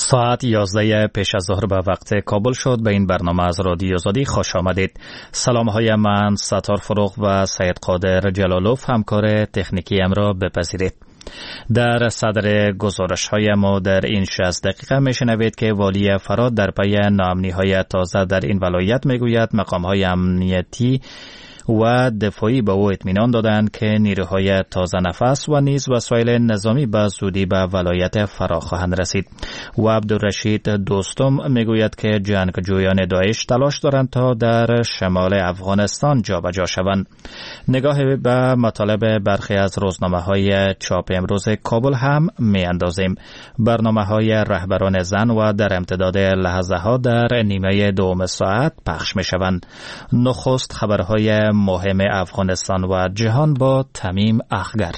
ساعت 11 پیش از ظهر به وقت کابل شد. به این برنامه از رادیو آزادی خوش آمدید. سلام های من ستار فروغ و سید قادر جلالوف همکار تکنیکی ام را بپذیرید. در صدر گزارش های ما در این 60 دقیقه میشنوید که والی فرات در پی ناامنی های تازه در این ولایت میگوید مقام های امنیتی و دفاعی به او اطمینان دادند که نیروهای تازه نفس و نیز وسایل نظامی به زودی به ولایت فرا خواهند رسید. و عبدالرشید دوستم میگوید که جنگجویان داعش تلاش دارند تا در شمال افغانستان جابجا شوند. نگاه به مطالب برخی از روزنامه‌های چاپ امروز کابل هم میاندازیم. برنامه‌های رهبران زن و در امتداد لحظه ها در نیمه دوم ساعت پخش میشوند. نخست خبرهای مهم افغانستان و جهان با تمیم اخگر.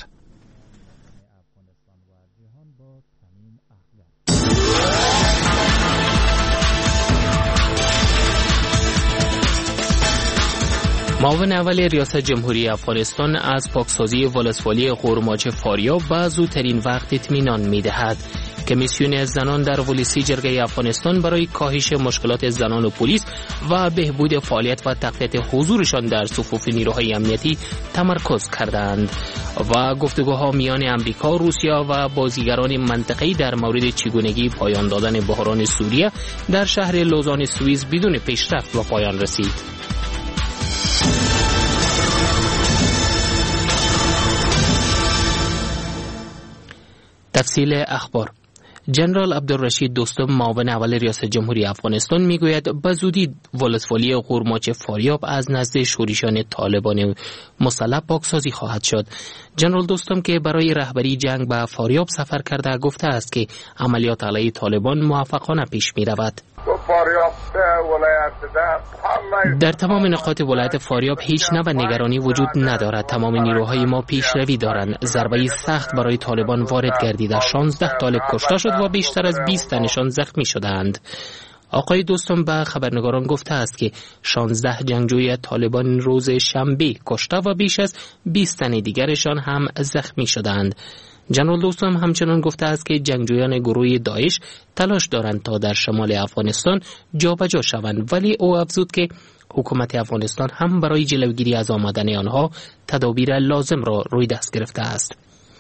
معاون اول ریاست جمهوری افغانستان از پاکسازی ولسوالی قورماچه فاریاب به زودترین وقت اطمینان می‌دهد. کمیسیون زنان در ولسی جرگه افغانستان برای کاهش مشکلات زنان و پلیس و بهبود فعالیت و تقویت حضورشان در صفوف نیروهای امنیتی تمرکز کردند و گفتگوها میان امریکا، روسیه و بازیگران منطقه‌ای در مورد چگونگی پایان دادن بحران سوریه در شهر لوزان سوئیس بدون پیشرفت و پایان رسید. تفصیل اخبار. جنرال عبدالرشید دوستم معاون اول ریاست جمهوری افغانستان میگوید به زودی ولسوالی قورماچه فاریاب از نزد شورشیان طالبان مسلح پاکسازی خواهد شد. جنرال دوستم که برای رهبری جنگ به فاریاب سفر کرده گفته است که عملیات علیه طالبان موفقانه پیش می رود. در تمام نقاط ولایت فاریاب هیچ نوع نگرانی وجود ندارد. تمام نیروهای ما پیشروی دارند. ضربه سخت برای طالبان وارد گردیده. 16 طالب کشته شد و بیشتر از 20 تنشان زخمی شدند. آقای دوستم به خبرنگاران گفته است که 16 جنگجوی طالبان روز شنبه کشته و بیش از 20 تن دیگرشان هم زخمی شدند. جنرال دوستم همچنان گفته است که جنگجویان گروه داعش تلاش دارند تا در شمال افغانستان جابجا شوند، ولی او افزود که حکومت افغانستان هم برای جلوگیری از آمدن آنها تدابیر لازم را روی دست گرفته است.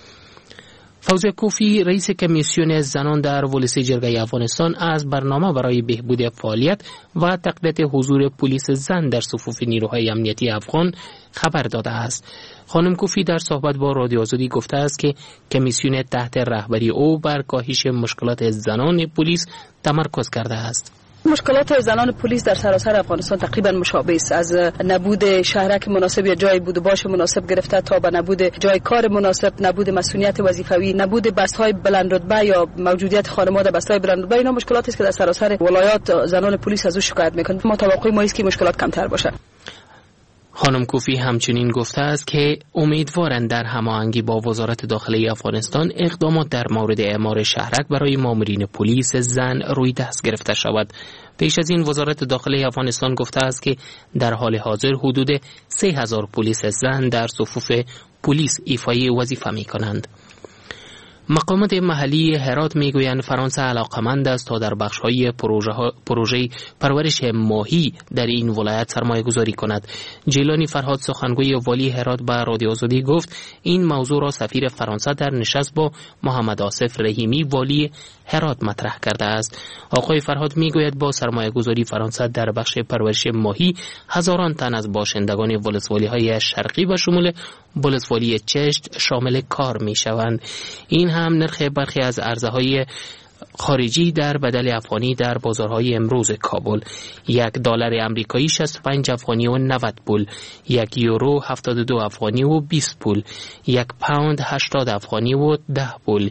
فوزیه کوفی رئیس کمیسیون زنان در ولسی جرگه افغانستان از برنامه برای بهبود فعالیت و تقویت حضور پلیس زن در صفوف نیروهای امنیتی افغان خبر داده است. خانم کوفی در صحبت با رادیو آزادی گفته است که کمیسیون تحت رهبری او بر کاهش مشکلات زنان پلیس تمرکز کرده است. مشکلات زنان پلیس در سراسر افغانستان تقریبا مشابه است، از نبود شهرک مناسب یا جای بود و باش مناسب گرفته تا به نبود جای کار مناسب، نبود مسئولیت وظیفوی، نبود بست‌های بلند رتبه یا موجودیت خانم‌ها در بست‌های بلند رتبه. اینا مشکلاتی است که در سراسر ولایات زنان پلیس از او شکایت می‌کنند. ما توقع ما است که مشکلات کمتر باشه. خانم کوفی همچنین گفته است که امیدوارند در هماهنگی با وزارت داخلی افغانستان اقدامات در مورد اعمار شهرک برای مامورین پلیس زن روی دست گرفته شود. پیش از این وزارت داخلی افغانستان گفته است که در حال حاضر حدود 3000 پلیس زن در صفوف پلیس ایفای وظیفه می‌کنند. مقامات محلی هرات میگویند فرانسه علاقمند است تا در بخش‌های پروژه پرورش ماهی در این ولایت سرمایه گذاری کند. جیلانی فرهاد سخنگوی والی هرات به رادیو آزادی گفت این موضوع را سفیر فرانسه در نشست با محمد آصف رحیمی والی هرات مطرح کرده است. آقای فرهاد میگوید با سرمایه گذاری فرانسه در بخش پرورش ماهی هزاران تن از باشندگان ولسوالی‌های شرقی و شمول ولسوالی چشت شامل کار میشوند. این هم نرخ برخی از ارزهای خارجی در بدل افغانی در بازارهای امروز کابل. $1 امریکایی 65 افغانی و 90 پول، €1 72 افغانی و 20 پول، £1 80 افغانی و 10 پول،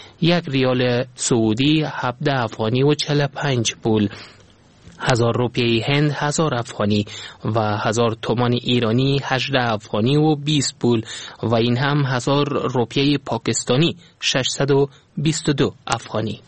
$1 سعودی 17 افغانی و 45 پول، 1000 روپیه هند 1000 افغانی و 1000 تومان ایرانی 18 افغانی و 20 پول و این هم 1000 روپیه پاکستانی 622 افغانی.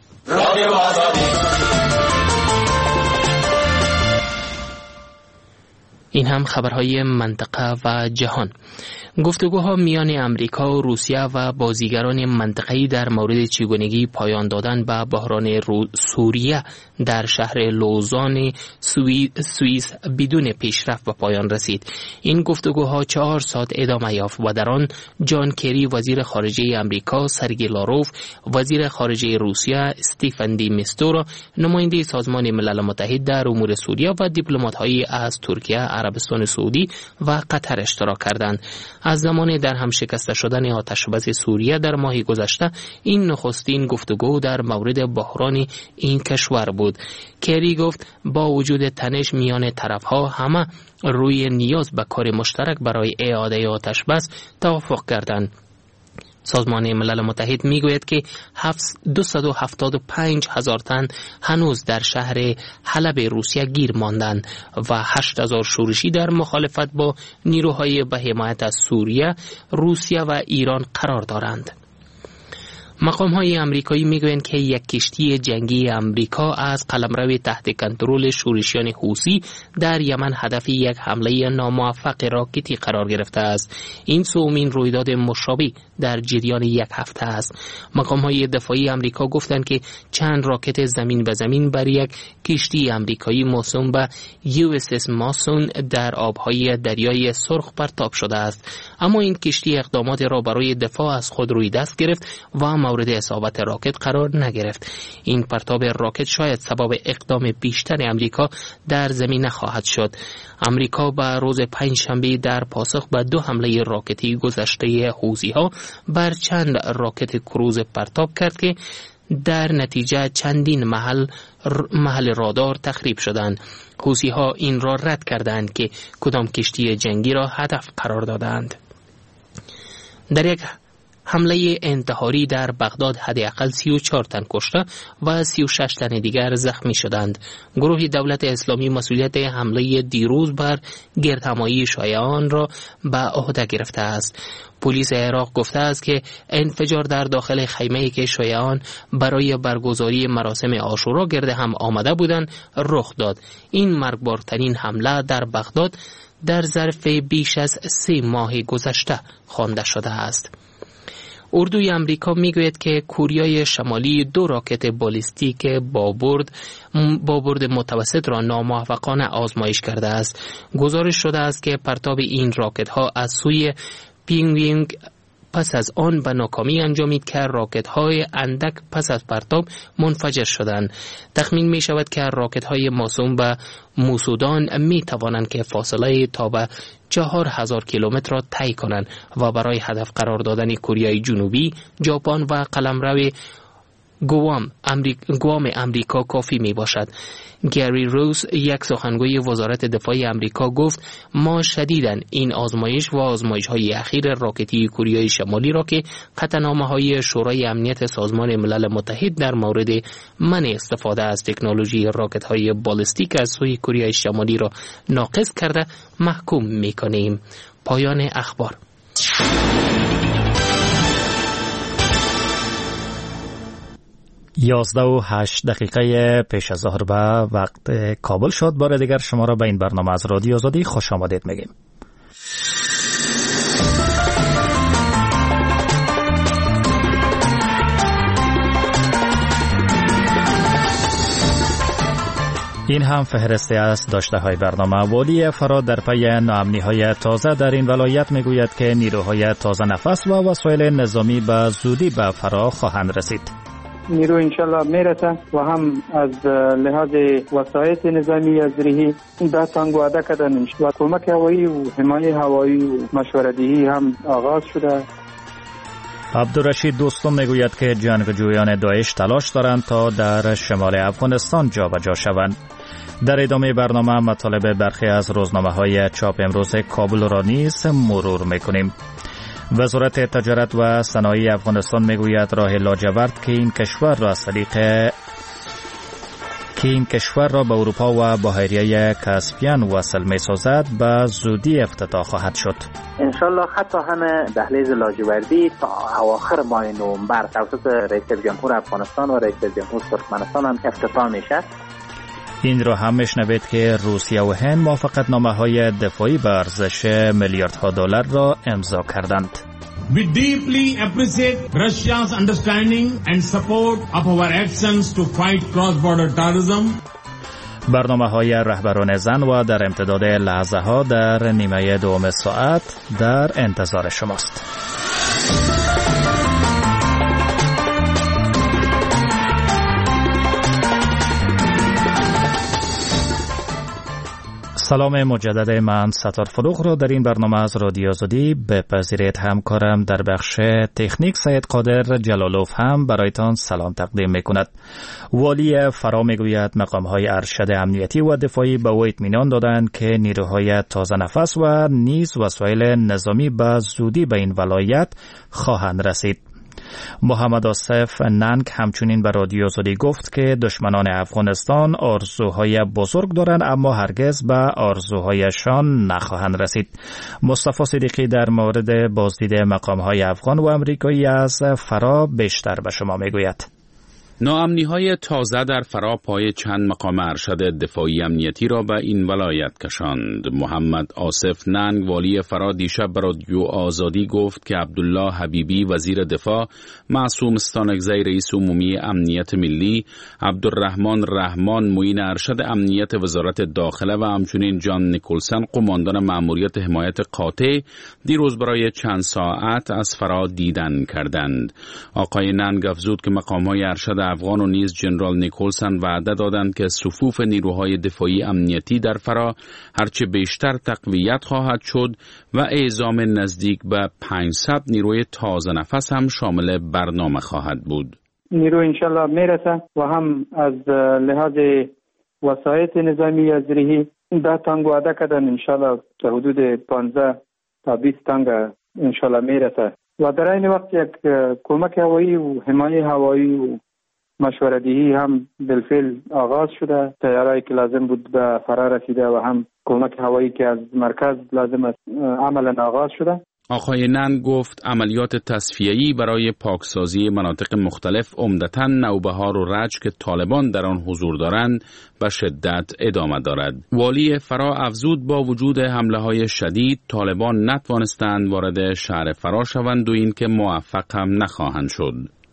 این هم خبرهای منطقه و جهان. گفتگوها میان امریکا و روسیه و بازیگران منطقه‌ای در مورد چگونگی پایان دادن به بحران سوریه در شهر لوزان سوئیس بدون پیشرفت به پایان رسید. این گفتگوها 4 ساعت ادامه یافت و در آن جان کری وزیر خارجه امریکا، سرگئی لاروف وزیر خارجه روسیه، استیفن دی میستورا نماینده سازمان ملل متحد در امور سوریه و دیپلمات‌هایی از ترکیه، عربستان سعودی و قطر اشتراک کردند. از زمان در هم شکسته شدن آتش‌بس سوریه در ماه گذشته این نخستین گفتگو در مورد بحران این کشور بود. کری گفت با وجود تنش میان طرف‌ها همه روی نیاز به کار مشترک برای اعاده آتش‌بس توافق کردند. سازمان ملل متحد میگوید که 275,000 تن هنوز در شهر حلب روسیه گیر ماندند و 8,000 شورشی در مخالفت با نیروهای به حمایت از سوریه، روسیه و ایران قرار دارند. مقام‌های آمریکایی میگویند که یک کشتی جنگی آمریکا از قلمرو تحت کنترل شورشیان حوثی در یمن هدف یک حمله ناموفق راکتی قرار گرفته است. این سومین رویداد مشابه در جریان یک هفته است. مقام‌های دفاعی آمریکا گفتند که چند راکت زمین به زمین بر یک کشتی آمریکایی موسوم به USS ماسون در آب‌های دریای سرخ پرتاب شده است. اما این کشتی اقدامات را برای دفاع از خود روی دست گرفت و مورد اصابت راکت قرار نگرفت. این پرتاب راکت شاید سبب اقدام بیشتر امریکا در زمین خواهد شد. امریکا به روز پنجشنبه در پاسخ به 2 حمله راکتی گذشته حوثی‌ها بر چند راکت کروز پرتاب کرد که در نتیجه چندین محل رادار تخریب شدند. حوثی‌ها این را رد کردند که کدام کشتی جنگی را هدف قرار دادند. در یک حمله انتحاری در بغداد حداقل 34 تن کشته و 36 تن دیگر زخمی شدند. گروه دولت اسلامی مسئولیت حمله دیروز بر گردهمایی شیعیان را به عهده گرفته است. پلیس عراق گفته است که انفجار در داخل خیمه‌ای که شیعیان برای برگزاری مراسم عاشورا گرد هم آمده بودند رخ داد. این مرگبارترین حمله در بغداد در ظرف بیش از 3 ماه گذشته خوانده شده است. اردوی امریکا میگوید که کره شمالی 2 راکت بالستیک با برد متوسط را ناموفقانه آزمایش کرده است. گزارش شده است که پرتاب این راکت ها از سوی پیونگیانگ پس از آن به ناکامی انجامید که راکت‌های اندک پس از پرتاب منفجر شدند. تخمین می شود که راکت‌های موسوم به موسودان می توانند که فاصله تا به 4,000 کیلومتر را طی کنند و برای هدف قرار دادن کره جنوبی، ژاپن و قلمرو گوام امریکا کافی می باشد. گری روز، یک سخنگوی وزارت دفاع امریکا، گفت ما شدیداً این آزمایش و آزمایش‌های اخیر راکتی کره شمالی را که قطعنامه‌های شورای امنیت سازمان ملل متحد در مورد منع استفاده از تکنولوژی راکت‌های بالستیک از سوی کره شمالی را ناقض کرده محکوم می‌کنیم. پایان اخبار. 11:08 پیش از ظهر به وقت کابل شد. بار دیگر شما را به این برنامه از رادیو آزادی خوش آمدید میگیم. این هم فهرستی از داشته های برنامه. والی فراد در پی ناامنی های تازه در این ولایت میگوید که نیروهای تازه نفس و وسایل نظامی به زودی به فرا خواهند رسید. نیرو انشالله میرسه و هم از لحاظ وسایل نظامی از ریهی به تانگو عده کردن و کمک هوایی و حمایت هوایی و مشورت‌دهی هم آغاز شده. عبدالرشید دوستم میگوید که جنگجویان داعش تلاش دارند تا در شمال افغانستان جابجا شوند. در ادامه برنامه مطالب برخی از روزنامه‌های چاپ امروز کابل را نیز مرور میکنیم. وزارت تجارت و صنایع افغانستان میگوید راه لاجورد که این کشور را به اروپا و بحیره کاسپیان وصل می‌سازد به زودی افتتاح خواهد شد. انشالله خط همه دهلیز لاجوردی تا اواخر ماه نوامبر توسط رئیس جمهور افغانستان و رئیس جمهور ترکمنستان هم افتتاح میشه. این را هم میشنوید که روسیه و هند موافقتنامه‌های دفاعی به ارزش میلیاردها دلار را امضا کردند. We deeply appreciate Russia's understanding and support of our actions to fight cross-border terrorism. برنامه‌های رهبران زن و در امتداد لحظه ها در نیمه دوم ساعت در انتظار شماست. سلام مجدد، من ستار فروغ را در این برنامه از رادیو آزادی بپذیرید. همکارم در بخش تکنیک سید قادر جلالوف هم برایتان سلام تقدیم میکند. والی فرا میگوید مقام‌های ارشد امنیتی و دفاعی به او اطمینان دادند که نیروهای تازه نفس و نیز وسایل نظامی به زودی به این ولایت خواهند رسید. محمد آصف ننگ همچنین به رادیو آزادی گفت که دشمنان افغانستان آرزوهای بزرگ دارند اما هرگز به آرزوهایشان نخواهند رسید. مصطفی صدیقی در مورد بازدید مقام‌های افغان و امریکایی از فرا بیشتر به شما میگوید. ناامنی‌های تازه در فرا پای چند مقام ارشد دفاعی امنیتی را به این ولایت کشاند. محمد آصف ننگ والی فرا دیشب به رادیو آزادی گفت که عبدالله حبیبی وزیر دفاع، معصوم استانکزی رئیس عمومی امنیت ملی، عبدالرحمن رحمان معین ارشد امنیت وزارت داخله و همچنین جان نیکولسن قماندان مأموریت حمایت قاطع دیروز برای چند ساعت از فرا دیدن کردند. آقای ننگ افزود که مقام‌های ارشد افغان و نیز جنرال نیکولسن وعده دادند که صفوف نیروهای دفاعی امنیتی در فرا هرچه بیشتر تقویت خواهد شد و اعزام نزدیک به 500 نیروی تازه نفس هم شامل برنامه خواهد بود. نیرو انشالله میرسه و هم از لحاظ وسایط نظامی از ریهی 10 تانک وعده کردن، انشالله تا حدود 15 تا 20 تانک انشالله میرسه و در این وقت یک کمک هوایی و حمایت هوایی و مشوره‌دهی هم بالفعل آغاز شده. طیارهایی که لازم بود به فرا رسیده و هم کمک هوایی که از مرکز لازم است عملا آغاز شده. آقای ننگ گفت عملیات تصفیه‌ای برای پاکسازی مناطق مختلف عمدتاً نوبهار و رج که طالبان در آن حضور دارند به شدت ادامه دارد. والی فرا افزود با وجود حمله‌های شدید طالبان نتوانستند وارد شهر فرا شوند و اینکه موفق هم نخواهند شد.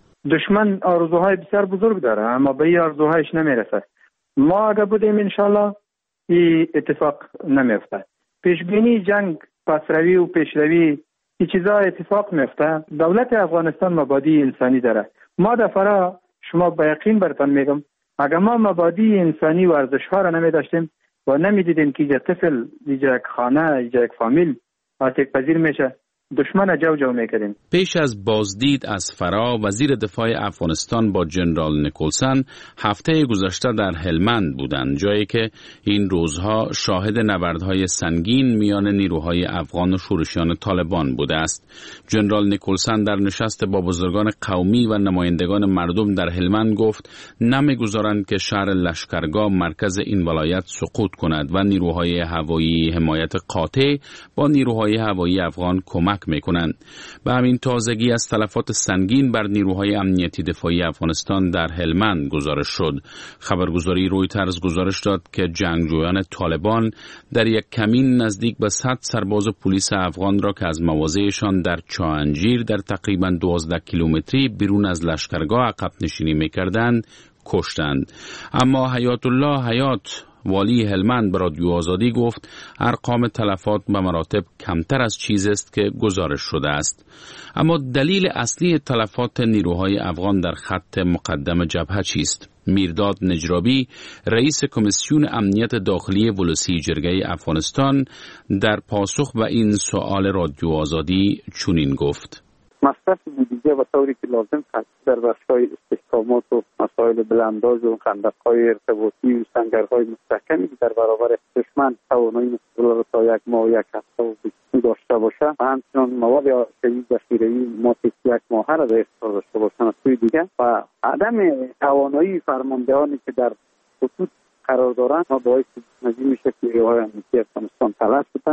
دشمن آرزوهای بسیار بزرگ داره اما به این آرزوهایش نمیرسه. ما اگه بودیم انشالله این اتفاق نمیفته. پیشبینی جنگ، پسروی و پیشروی این چیزا اتفاق میفته. دولت افغانستان مبادی انسانی داره. ما در فرا شما با یقین برتان میگم اگه ما مبادی انسانی و ارزش‌ها را نمیداشتیم و نمیدیدیم که یک طفل، یک خانه، یک فامیل آتش پذیر میشه، دشمن جو میکردیم. پیش از بازدید از فرا، وزیر دفاع افغانستان با جنرال نیکولسن هفته گذشته در هلمند بودند، جایی که این روزها شاهد نبردهای سنگین میان نیروهای افغان و شورشیان طالبان بوده است. جنرال نیکولسن در نشست با بزرگان قومی و نمایندگان مردم در هلمند گفت نمیگذارند که شهر لشکرگاه مرکز این ولایت سقوط کند و نیروهای هوایی حمایت قاطع با نیروهای هوایی افغان کمک میکنند. به همین تازگی از تلفات سنگین بر نیروهای امنیتی دفاعی افغانستان در هلمند گزارش شد. خبرگزاری رویترز گزارش داد که جنگجویان طالبان در یک کمین نزدیک به 100 سرباز پلیس افغان را که از مواضعشان در چاهنجیر در تقریباً 12 کیلومتری بیرون از لشکرگاه عقب نشینی میکردند کشتند. اما حیات الله حیات والی هلمند به رادیو آزادی گفت ارقام تلفات به مراتب کمتر از چیزی است که گزارش شده است. اما دلیل اصلی تلفات نیروهای افغان در خط مقدم جبهه چیست؟ میرداد نجرابی رئیس کمیسیون امنیت داخلی ولسی جرگه افغانستان در پاسخ به این سوال رادیو آزادی چنین گفت: مصرف بودجه و طوری که لازم هست در بخش‌های استحکامات و مسائل بلنداز و خندق‌های ارتباطی و سنگرهای مستحکمی که در برابر دشمن توانایی مستقل را تا یک ماه یک هفته و داشته باشه و همچنان مواد ذخیره‌ای ما یک ماه را در اختیار داشته باشن. از سوی دیگر و عدم توانایی فرماندهانی که در خطوط قرار دارند ما باعث میشه که نیروهای امنیتی افغانستان تلف شدن.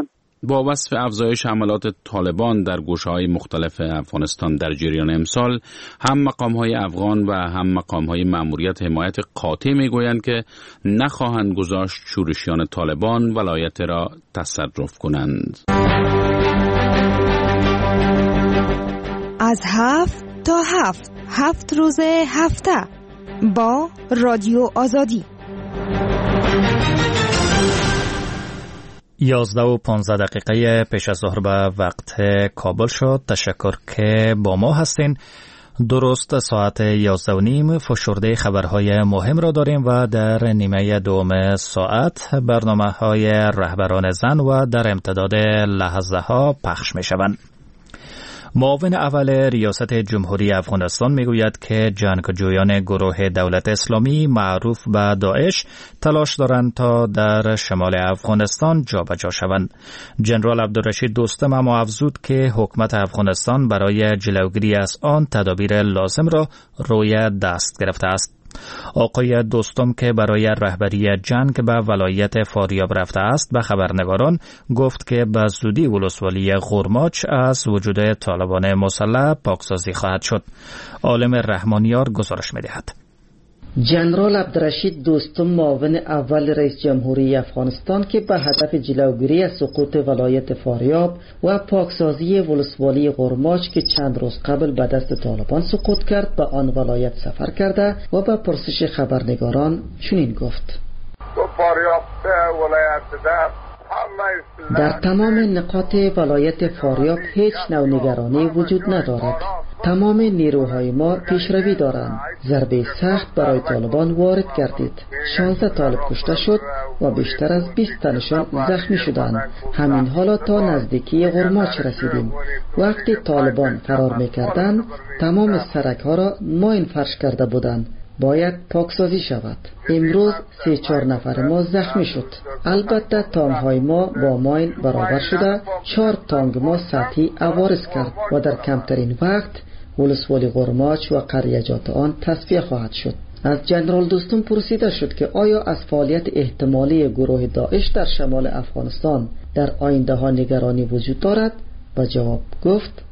با وصف افزایش حملات طالبان در گوشه‌های مختلف افغانستان در جریان امسال، هم مقام‌های افغان و هم مقام‌های مأموریت حمایت قاطع می‌گویند که نخواهند گذاشت شورشیان طالبان ولایت را تصرف کنند. از 7 تا 7 روز هفته با رادیو آزادی. 11:15 پیش از ظهر به وقت کابل شد. تشکر که با ما هستین. درست ساعت 11:30 فشرده خبرهای مهم را داریم و در نیمه دوم ساعت برنامه‌های رهبران زن و در امتداد لحظه ها پخش می شوند. معاون اول ریاست جمهوری افغانستان میگوید که جنگجویان گروه دولت اسلامی معروف به داعش تلاش دارند تا در شمال افغانستان جابجا شوند. جنرال عبدالرشید دوستم اما افزود که حکومت افغانستان برای جلوگیری از آن تدابیر لازم را روی دست گرفته است. آقای دوستم که برای رهبری جنگ به ولایت فاریاب رفته است به خبرنگاران گفت که به زودی ولسوالی غرماچ از وجود طالبان مسلح پاکسازی خواهد شد. عالم رحمانیار گزارش می‌دهد. جنرال عبدالرشید دوستم معاون اول رئیس جمهوری افغانستان که به هدف جلوگیری از سقوط ولایت فاریاب و پاکسازی ولسوالی غرماچ که چند روز قبل به دست طالبان سقوط کرد به آن ولایت سفر کرده و به پرسش خبرنگاران چنین گفت: در تمام نقاط ولایت فاریاب هیچ نوع نگرانی وجود ندارد. تمام نیروهای ما پیشروی دارند. ضربه سخت برای طالبان وارد گردید. 16 طالب کشته شد و بیشتر از 20 تنشان زخمی شدند. همین حالا تا نزدیکی غرماچ رسیدیم. وقتی طالبان فرار می‌کردند تمام سرک‌ها را ماین فرش کرده بودند. باید پاکسازی شود. امروز 3-4 نفر ما زخمی شد. البته تانک‌های ما با ماین برابر شده 4 تانک ما سطحی عوارض کرد و در کمترین وقت ولسوالی غرماچ و قریجات آن تصفیه خواهد شد. از جنرال دوستم پرسیده شد که آیا از فعالیت احتمالی گروه داعش در شمال افغانستان در آینده ها نگرانی وجود دارد؟ به جواب گفت: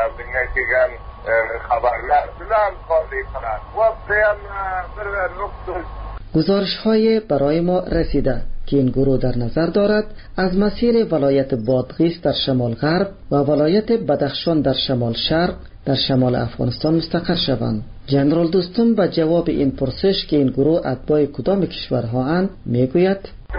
گزارش های برای ما رسیده که این گروه در نظر دارد از مسیر ولایت بادغیس در شمال غرب و ولایت بدخشان در شمال شرق در شمال افغانستان مستقر شوند. جنرال دوستم به جواب این پرسش که این گروه اتباع کدام کشورها اند میگوید: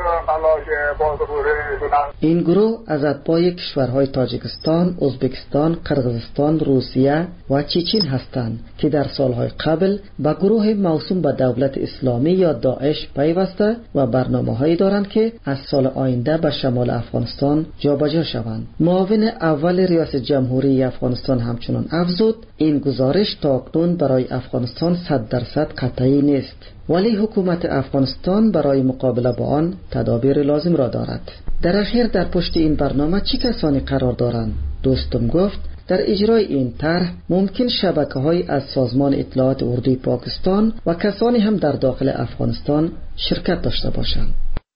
این گروه از اتباع کشورهای تاجیکستان، ازبکستان، قرقیزستان، روسیه و چچن هستند که در سالهای قبل به گروه موسوم به دولت اسلامی یا داعش پیوسته و برنامه‌هایی دارند که از سال آینده به شمال افغانستان جابجا شوند. معاون اول ریاست جمهوری افغانستان همچنان افزود این گزارش تاکنون برای افغانستان 100% قطعی نیست، ولی حکومت افغانستان برای مقابله با آن تدابیر لازم را دارد. در اخیر در پشت این برنامه چه کسانی قرار دارند؟ دوستم گفت در اجرای این طرح ممکن شبکه‌های از سازمان اطلاعات اردوی پاکستان و کسانی هم در داخل افغانستان شرکت داشته باشند.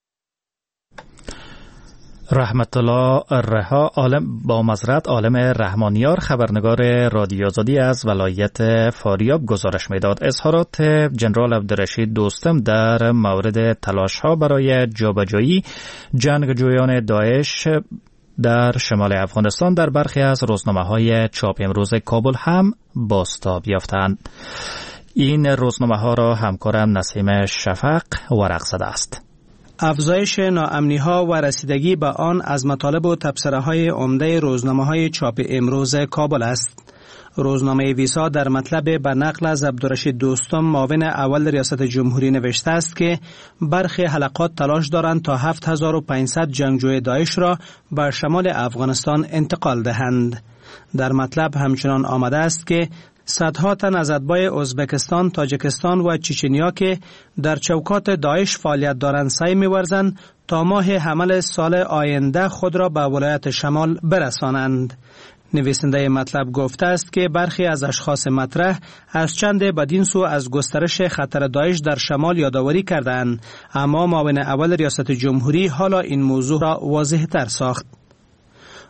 رحمت الله رها عالم رحمانیار خبرنگار رادیو آزادی از ولایت فاریاب گزارش میداد. اظهارات جنرال عبدالرشید دوستم در مورد تلاش‌ها برای جابجایی جنگجویان داعش در شمال افغانستان در برخی از روزنامه‌های چاپ امروز کابل هم بازتاب یافتند. این روزنامه‌ها را همکارم نسیم شفق ورق زده است. افزایش ناامنی‌ها و رسیدگی به آن از مطالب و تبصره‌های عمده روزنامه‌های چاپ امروز کابل است. روزنامه ویسا در مطلب به نقل از عبدالرشید دوستم معاون اول ریاست جمهوری نوشته است که برخی حلقات تلاش دارند تا 7500 جنگجوی داعش را به شمال افغانستان انتقال دهند. در مطلب همچنان آمده است که صدها تن از اتباع ازبکستان، تاجیکستان و چچنیا که در چوکات داعش فعالیت دارند سعی می‌ورزند تا ماه حمل سال آینده خود را به ولایت شمال برسانند. نویسنده مطلب گفته است که برخی از اشخاص مطرح از چند بدین سو از گسترش خطر داعش در شمال یادآوری کردند، اما معاون اول ریاست جمهوری حالا این موضوع را واضح تر ساخت.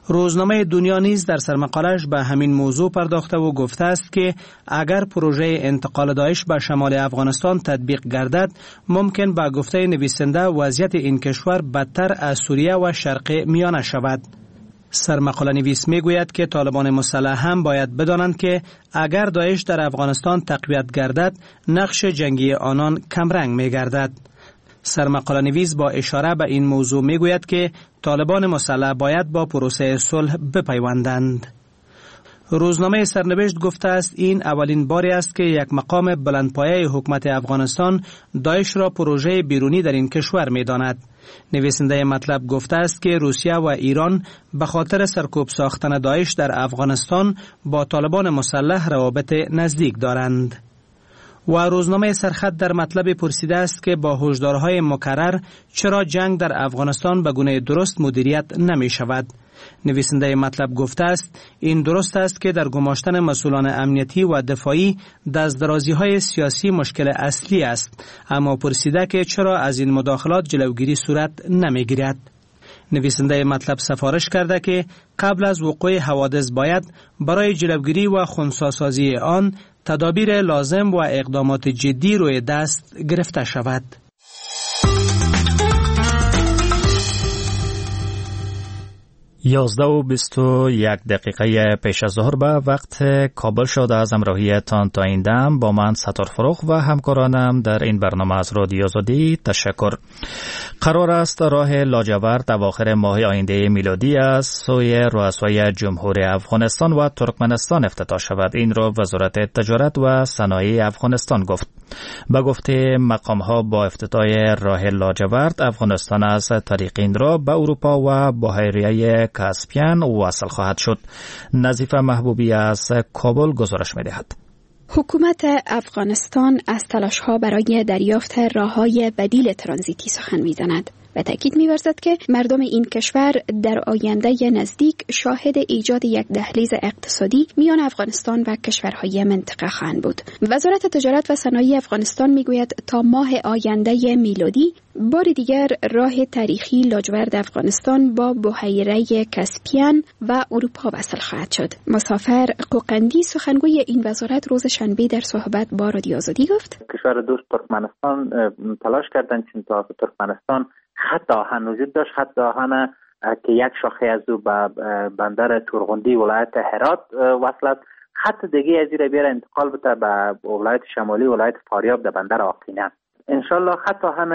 روزنامه دنیا نیز در سرمقاله‌اش به همین موضوع پرداخته و گفته است که اگر پروژه انتقال داعش به شمال افغانستان تطبیق گردد، ممکن به گفته نویسنده وضعیت این کشور بدتر از سوریه و شرق میانه شود. سرمقاله نویس می گوید که طالبان مسلح هم باید بدانند که اگر داعش در افغانستان تقویت گردد، نقش جنگی آنان کمرنگ می گردد. سرمقاله نویس با اشاره به این موضوع می گوید که طالبان مسلح باید با پروسه صلح بپیوندند. روزنامه سرنوشت گفته است این اولین باری است که یک مقام بلندپایه حکومت افغانستان داعش را پروژه بیرونی در این کشور می داند. نویسنده مطلب گفته است که روسیه و ایران به خاطر سرکوب ساختن داعش در افغانستان با طالبان مسلح روابط نزدیک دارند. و روزنامه سرخط در مطلب پرسیده است که با هشدارهای مکرر چرا جنگ در افغانستان به گونه درست مدیریت نمی شود. نویسنده مطلب گفته است این درست است که در گماشتن مسئولان امنیتی و دفاعی دستدرازی‌های سیاسی مشکل اصلی است، اما پرسیده که چرا از این مداخلات جلوگیری صورت نمی‌گیرد. نویسنده مطلب سفارش کرده که قبل از وقوع حوادث باید برای جلوگیری و خنثی‌سازی آن تدابیر لازم و اقدامات جدی روی دست گرفته شود. 11:21 پیش از ظهر به وقت کابل شد. از همراهیتان تا این دم با من ستار فروغ و همکارانم در این برنامه از رادیو آزادی تشکر. قرار است راه لاجورد اواخر ماه آینده میلادی از سوی رؤسای جمهور افغانستان و ترکمنستان افتتاح شود. این را وزارت تجارت و صنایع افغانستان گفت. به گفته مقام‌ها با افتتاح راه لاجورد افغانستان از طریق این راه به اروپا و بحیره کاسپیان وصل خواهد شد. نظیفه محبوبی از کابل گزارش می‌دهد. حکومت افغانستان از تلاش‌ها برای دریافت راه‌های بدیل ترانزیتی سخن می‌زند و تاکید می‌ورزد که مردم این کشور در آینده نزدیک شاهد ایجاد یک دهلیز اقتصادی میان افغانستان و کشورهای منطقه خواهند بود. وزارت تجارت و صنایع افغانستان می‌گوید تا ماه آینده میلادی بار دیگر راه تاریخی لاجورد افغانستان با بحیره کاسپیان و اروپا وصل خواهد شد. مسافر قوقندی سخنگوی این وزارت روز شنبه در صحبت با رادیو آزادی گفت کشور دوست ترکمنستان تلاش کردند چون تا ترکمنستان خط آهن وجود داشت، خط آهن که یک شاخه از او به بندر تورغندی ولایت هرات وصل است. خط دیگه از این بیاره انتقال بده به ولایت شمالی ولایت فاریاب در بندر آقینه. انشالله خط آهن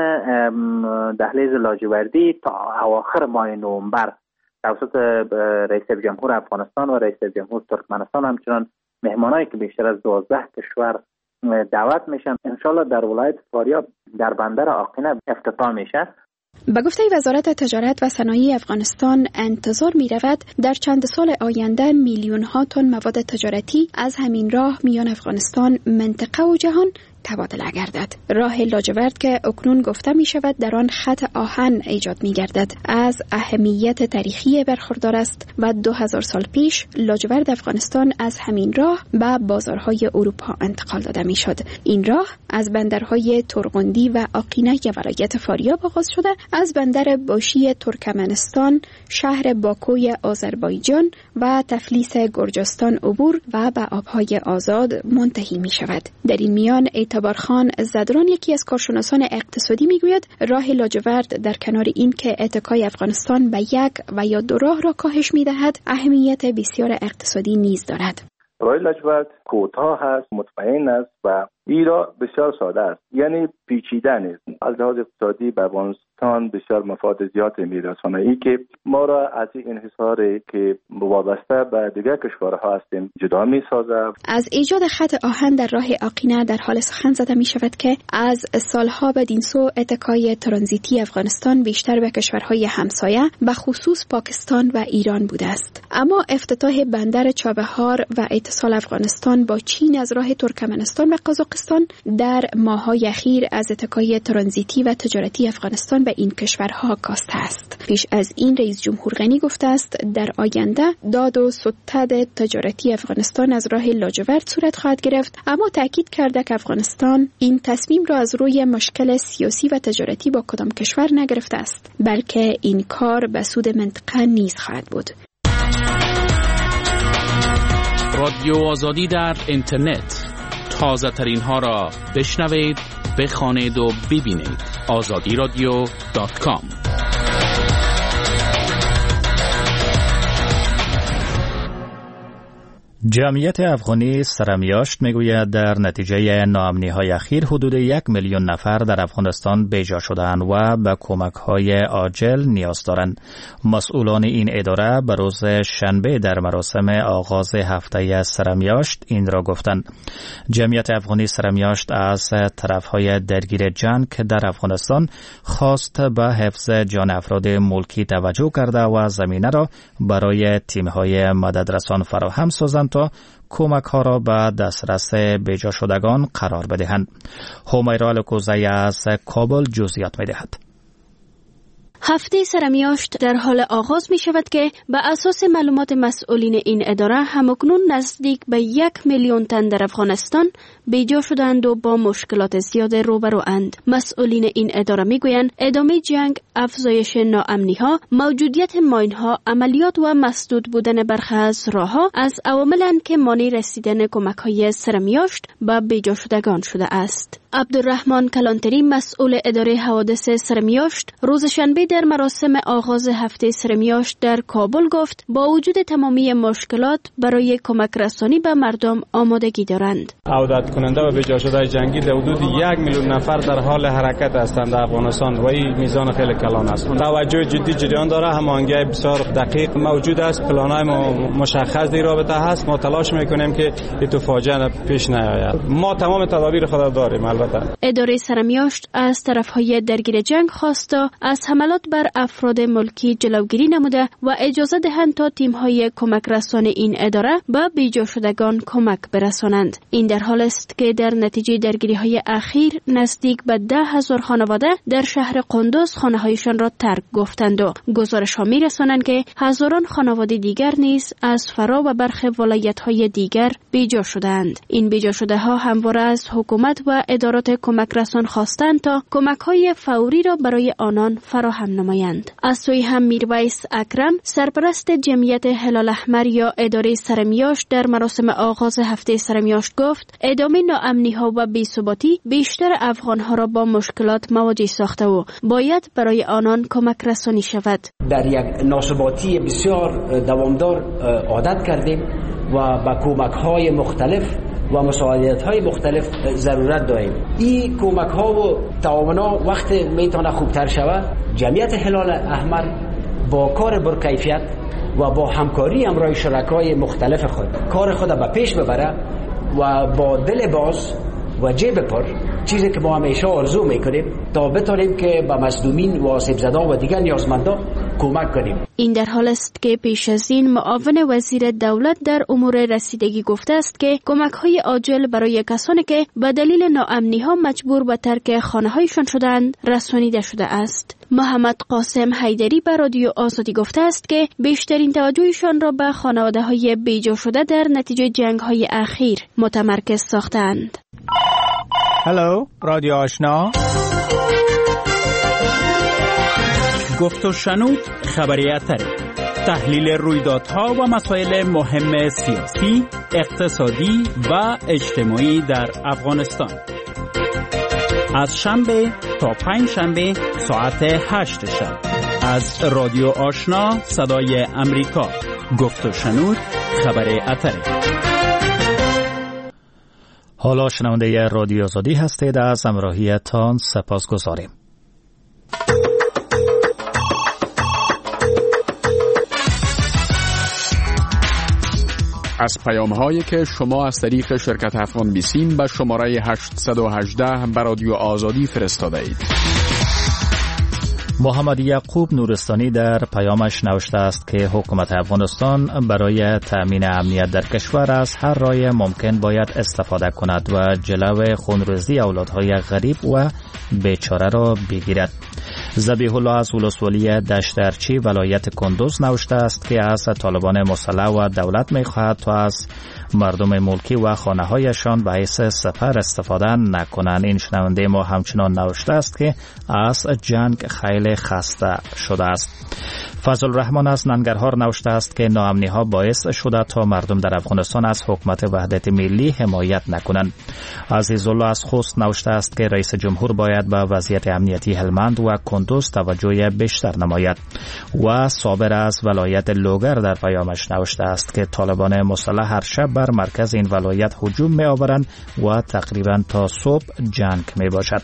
دهلیز لاجوردی تا اواخر ماه نوامبر توسط رئیس جمهور افغانستان و رئیس جمهور ترکمنستان همچنان مهمانایی که بیشتر از 12 کشور دعوت میشن انشالله در ولایت فاریاب در بندر آقینه افتتاح میشه. به گفته وزارت تجارت و صنایع افغانستان انتظار می رود در چند سال آینده میلیون ها تن مواد تجارتی از همین راه میان افغانستان، منطقه و جهان تبادله گردد. راه لاجورد که اکنون گفته می شود در آن خط آهن ایجاد می گردد از اهمیت تاریخی برخوردار است و 2000 سال پیش لاجورد افغانستان از همین راه به بازارهای اروپا انتقال داده می شد. این راه از بندرهای تورغندی و آقینه ولایت فاریاب آغاز شده از بندر باشی ترکمنستان، شهر باکوی آذربایجان و تفلیس گرجستان عبور و به آبهای آزاد منتهی می شود. در این میان اعتبارخان زدران یکی از کارشناسان اقتصادی میگوید راه لاجورد در کنار این که اتکای افغانستان به یک و یا دو راه را کاهش میدهد اهمیت بسیار اقتصادی نیز دارد. راه لاجورد کوتاه است، مطمئن است و ایرا بسیار ساده است، یعنی پیچیده نیست. از لحاظ اقتصادی به افغانستان بسیار مفاد زیاد میرسونه. ای که ما را از این انحصاری که وابسته به دیگر کشورها هستیم جدا میسازد. از ایجاد خط آهن در راه آقینه در حال سخن زده می شود که از سالها بدین سو اتکای ترانزیتی افغانستان بیشتر به کشورهای همسایه به خصوص پاکستان و ایران بوده است. اما افتتاح بندر چابهار و اتصال افغانستان با چین از راه ترکمنستان و قزاقستان در ماه‌های اخیر از اتکای ترانزیتی و تجارتی افغانستان به این کشورها کاسته است. پیش از این رئیس جمهور غنی گفته است در آینده داد و ستد تجارتی افغانستان از راه لاجورد صورت خواهد گرفت، اما تاکید کرده که افغانستان این تصمیم را از روی مشکل سیاسی و تجارتی با کدام کشور نگرفته است، بلکه این کار به سود منطقه نیز خواهد بود. رادیو آزادی در اینترنت. تازه ترین ها را بشنوید، بخوانید و ببینید. azadiradio.com. جمعیت افغانی سرمیاشت میگوید در نتیجه ناامنی‌های اخیر حدود 1 میلیون نفر در افغانستان بیجا شدند و به کمک‌های عاجل نیاز دارند. مسئولان این اداره به روز شنبه در مراسم آغاز هفته سرمیاشت این را گفتند. جمعیت افغانی سرمیاشت از طرف‌های درگیر جنگ در افغانستان خواست به حفظ جان افراد ملکی توجه کرده و زمینه را برای تیم‌های مددرسان فراهم سازند تا کمک ها را به دسترس بیجا شدگان قرار بدهند. همیرا الکوزی از کابل جزئیات می دهد. هفته سرمیاشت در حال آغاز می شود که به اساس معلومات مسئولین این اداره همکنون نزدیک به 1 میلیون تن در افغانستان بیجا شدند و با مشکلات زیاد روبروند. مسئولین این اداره می گویند ادامه جنگ، افزایش ناامنی ها، موجودیت ماین ها، عملیات و مسدود بودن برخی از راه ها از عواملند که مانع رسیدن کمک های سرمیاشت به بیجا شدگان شده است. عبدالرحمن کلانتری مسئول اداره حوادث سرمیاشت روز شنبه در مراسم آغاز هفته سرمیاشت در کابل گفت با وجود تمامی مشکلات برای کمک رسانی به مردم آمادگی دارند. عودت کننده و بیجا شده جنگی در حدود 1 میلیون نفر در حال حرکت هستند در افغانستان و این میزان خیلی کلان است. توجه جدی جریان داره، هماهنگی بسیار دقیق موجود است، پلان‌های مشخص در رابطه هست. ما تلاش میکنیم که این فاجعه پیش نیاید. ما تمام تدابیر خود داریم. البته اداره سرمیاشت از طرفهای درگیر جنگ خواسته از حملات بر افراد ملکی جلوگیری نموده و اجازه دهند تا تیم‌های کمک رسان این اداره به بیجا شدگان کمک برسانند. این در حال است که در نتیجه درگیری‌های اخیر نزدیک به 10,000 خانواده در شهر قندوز خانه‌هایشان را ترک گفتند و گزارش‌ها می‌رسانند که هزاران خانواده دیگر نیز از فرا و برخی ولایت‌های دیگر بیجا شدند. این بیجا شده‌ها همواره از حکومت و ادارات کمک رسان خواستند تا کمک‌های فوری را برای آنان فراهم نمایند. از سوی هم میرویس اکرم سرپرست جمعیت هلال احمر یا اداره سرمیاشت در مراسم آغاز هفته سرمیاشت گفت ادامه ناامنی‌ها و بی‌ثباتی بیشتر افغان‌ها را با مشکلات مواجه ساخته و باید برای آنان کمک رسانی شود. در یک ناثباتی بسیار دوامدار عادت کردیم و با کمک‌های مختلف و مساعدت‌های مختلف ضرورت داریم. این کمک‌ها و تعاون‌ها وقت میتونه خوبتر شود. جمعیت هلال احمر با کار برکیفیت و با همکاری همراه شرکای مختلف خود کار خود به پیش ببره و با دل باز و جیب پر، چیزی که ما همیشه آرزو میکنیم تا بتونیم که به مظلومین و آسیب زده‌ها و دیگر نیازمندان کمک کنیم. این در حال است که پیش از این معاون وزیر دولت در امور رسیدگی گفته است که کمک‌های عاجل برای کسانی که به دلیل ناامنی‌ها مجبور به ترک خانه‌هایشان شدند رسانیده شده است. محمد قاسم حیدری به رادیو آزادی گفته است که بیشترین توجهشان را به خانواده‌های بیجا شده در نتیجه جنگ‌های اخیر متمرکز ساختند. هلو، رادیو آشنا. گفت و شنود خبری اتری. تحلیل رویدادها و مسائل مهم سیاسی، اقتصادی و اجتماعی در افغانستان. از شنبه تا پنج شنبه ساعت 8 شب از رادیو آشنا صدای امریکا. گفت و شنود خبری اتری. حالا شنونده رادیو آزادی هستید، از همراهیتان سپاسگزاریم. از پیام‌هایی که شما از طریق شرکت افغان بیسیم به شماره 818 به رادیو آزادی فرستاده اید. محمد یعقوب نورستانی در پیامش نوشته است که حکومت افغانستان برای تأمین امنیت در کشور از هر راه ممکن باید استفاده کند و جلو خونریزی اولادهای غریب و بیچاره را بگیرد. ذبیح الله از ولسوالی دشت ارچی ولایت کندوز نوشته است که از طالبان مسلح و دولت می‌خواهد تا از مردم ملکی و خانه‌هایشان به حیث سپر استفاده نکنند. این شنونده ما همچنان نوشته است که از جنگ خیلی خسته شده است. فضل الرحمن از ننگرهار نوشته است که ناامنی ها باعث شده تا مردم در افغانستان از حکومت وحدت ملی حمایت نکنند. عزیز الله از خوست نوشته است که رئیس جمهور باید به وضعیت امنیتی هلمند و کندوز توجه بیشتر نماید. و صابر از ولایت لوگر در پیامش نوشته است که طالبان مسلح هر شب بر مرکز این ولایت هجوم می آورند و تقریبا تا صبح جنگ می باشد.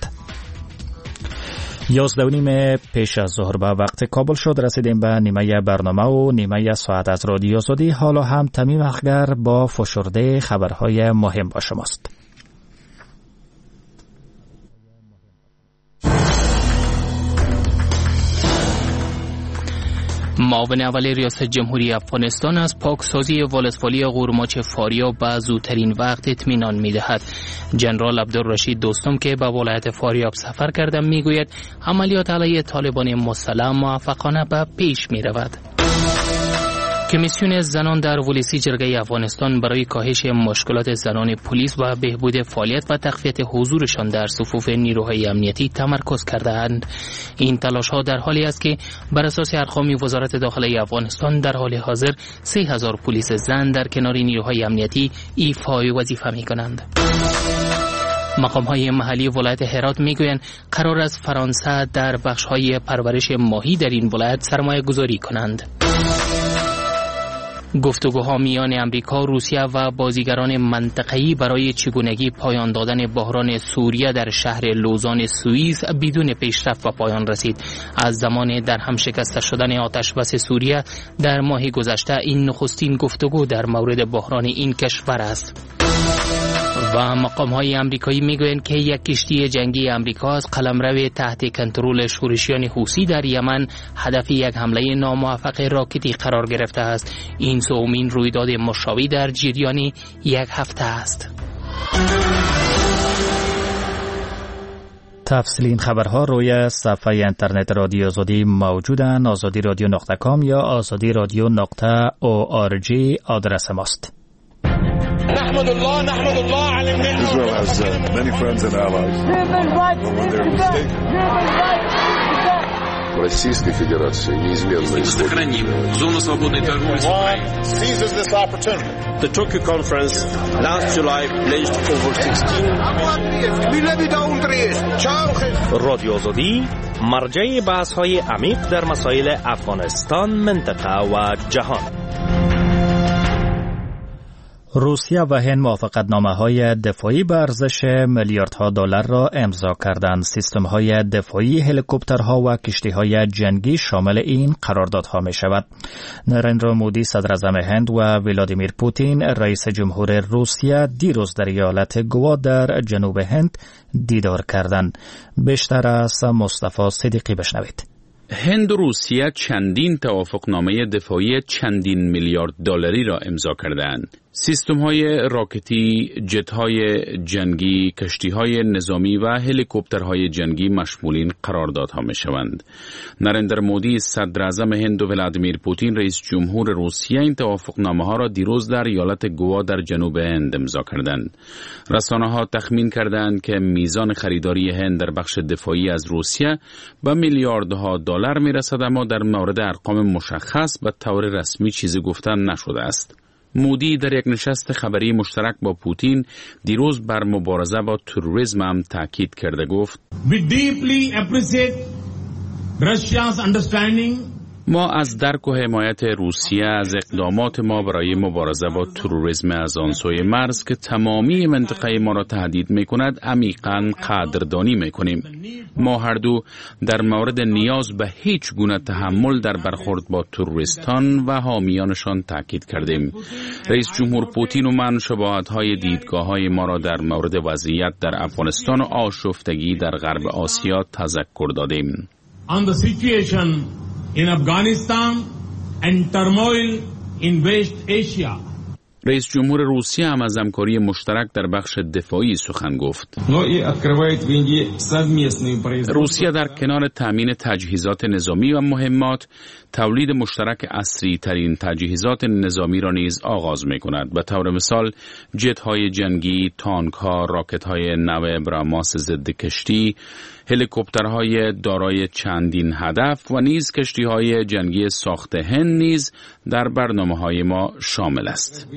11:30 پیش از ظهر به وقت کابل شد. رسیدیم به نیمه برنامه و نیمه ساعت از رادیو آزادی. حالا هم تمیم اخگر با فشرده خبرهای مهم با شماست. معاون اول ریاست جمهوری افغانستان از پاکسازی ولسوالی قورماچ فاریاب به زودترین وقت اطمینان می‌دهد. جنرال عبدالرشید دوستم که به ولایت فاریاب سفر کرده میگوید عملیات علیه طالبان مسلح موفقانه به پیش می‌رود. کمیسیون زنان در ولسی جرگه افغانستان برای کاهش مشکلات زنان پلیس و بهبود فعالیت و تقویت حضورشان در صفوف نیروهای امنیتی تمرکز کرده‌اند. این تلاش‌ها در حالی است که بر اساس ارقام وزارت داخله افغانستان در حال حاضر 3000 پلیس زن در کنار نیروهای امنیتی ایفای وظیفه می‌کنند. مقام‌های محلی ولایت هرات می‌گویند قرار است فرانسه در بخش‌های پرورش ماهی در این ولایت سرمایه‌گذاری کنند. گفتگوها میان امریکا، روسیه و بازیگران منطقه‌ای برای چگونگی پایان دادن بحران سوریه در شهر لوزان سوئیس بدون پیشرفت به پایان رسید. از زمان در هم شکسته شدن آتش بس سوریه در ماه گذشته این نخستین گفتگو در مورد بحران این کشور است. و مقام‌های آمریکایی میگویند که یک کشتی جنگی آمریکا از قلمرو تحت کنترل شورشیان حوثی در یمن هدف یک حمله ناموفق راکتی قرار گرفته است. این سومین رویداد مشابه در جریان یک هفته است. تفصیل این خبرها روی صفحه اینترنت رادیو آزادی موجودند. azadiradio.com یا azadiradio.org آدرس ماست. نحمد الله على النعمة. Israel has many friends and allies. When they're mistaken. Российской Федерации неизменно сохраним зону свободной торговли с Украиной. Seizes this opportunity. The Tokyo conference last July pledged over 16. رادیو آزادی مرجع بحث‌های عمیق در مسائل افغانستان، منطقه و جهان. روسیه و هند موافقتنامه‌های دفاعی به ارزش میلیاردها دلار را امضا کردند. سیستم‌های دفاعی، هلیکوپترها و کشتی‌های جنگی شامل این قراردادها می‌شود. نریندرا مودی صدر اعظم هند و ولادیمیر پوتین رئیس جمهور روسیه دیروز در ایالت گوا در جنوب هند دیدار کردند. بیشتر از مصطفی صدیقی بشنوید. هند و روسیه چندین توافقنامه دفاعی چندین میلیارد دلاری را امضا کردند. سیستم‌های راکتی، جت‌های جنگی، کشتی‌های نظامی و هلیکوپترهای جنگی مشمول این قراردادها می‌شوند. نریندر مودی صدر اعظم هند و ولادیمیر پوتین رئیس جمهور روسیه این توافقنامه‌ها را دیروز در ایالت گوا در جنوب هند امضا کردند. رسانه‌ها تخمین کردند که میزان خریداری هند در بخش دفاعی از روسیه به میلیاردها دلار می‌رسد، اما در مورد ارقام مشخص به طور رسمی چیزی گفته نشده است. مودی در یک نشست خبری مشترک با پوتین دیروز بر مبارزه با تروریسم هم تاکید کرده گفت: We deeply appreciate Russia's understanding. ما از درک و حمایت روسیه از اقدامات ما برای مبارزه با تروریسم از آن سوی مرز که تمامی منطقه ما را تهدید می‌کند عمیقاً قدردانی می‌کنیم. ما هر دو در مورد نیاز به هیچ گونه تحمل در برخورد با تروریستان و حامیانشان تاکید کردیم. رئیس جمهور پوتین و من شباهت‌های دیدگاه‌های ما را در مورد وضعیت در افغانستان و آشفتگی در غرب آسیا تذکر دادیم. On the situation in Afghanistan and turmoil in West Asia. رئیس جمهور روسیه هم از همکاری مشترک در بخش دفاعی سخن گفت. روسیه در کنار تامین تجهیزات نظامی و مهمات، تولید مشترک عصری ترین تجهیزات نظامی را نیز آغاز می کند. به طور مثال جت های جنگی، تانک ها، راکت های نو براماس ضد کشتی، هلیکوپترهای دارای چندین هدف و نیز کشتی های جنگی ساخت هند نیز در برنامه های ما شامل است.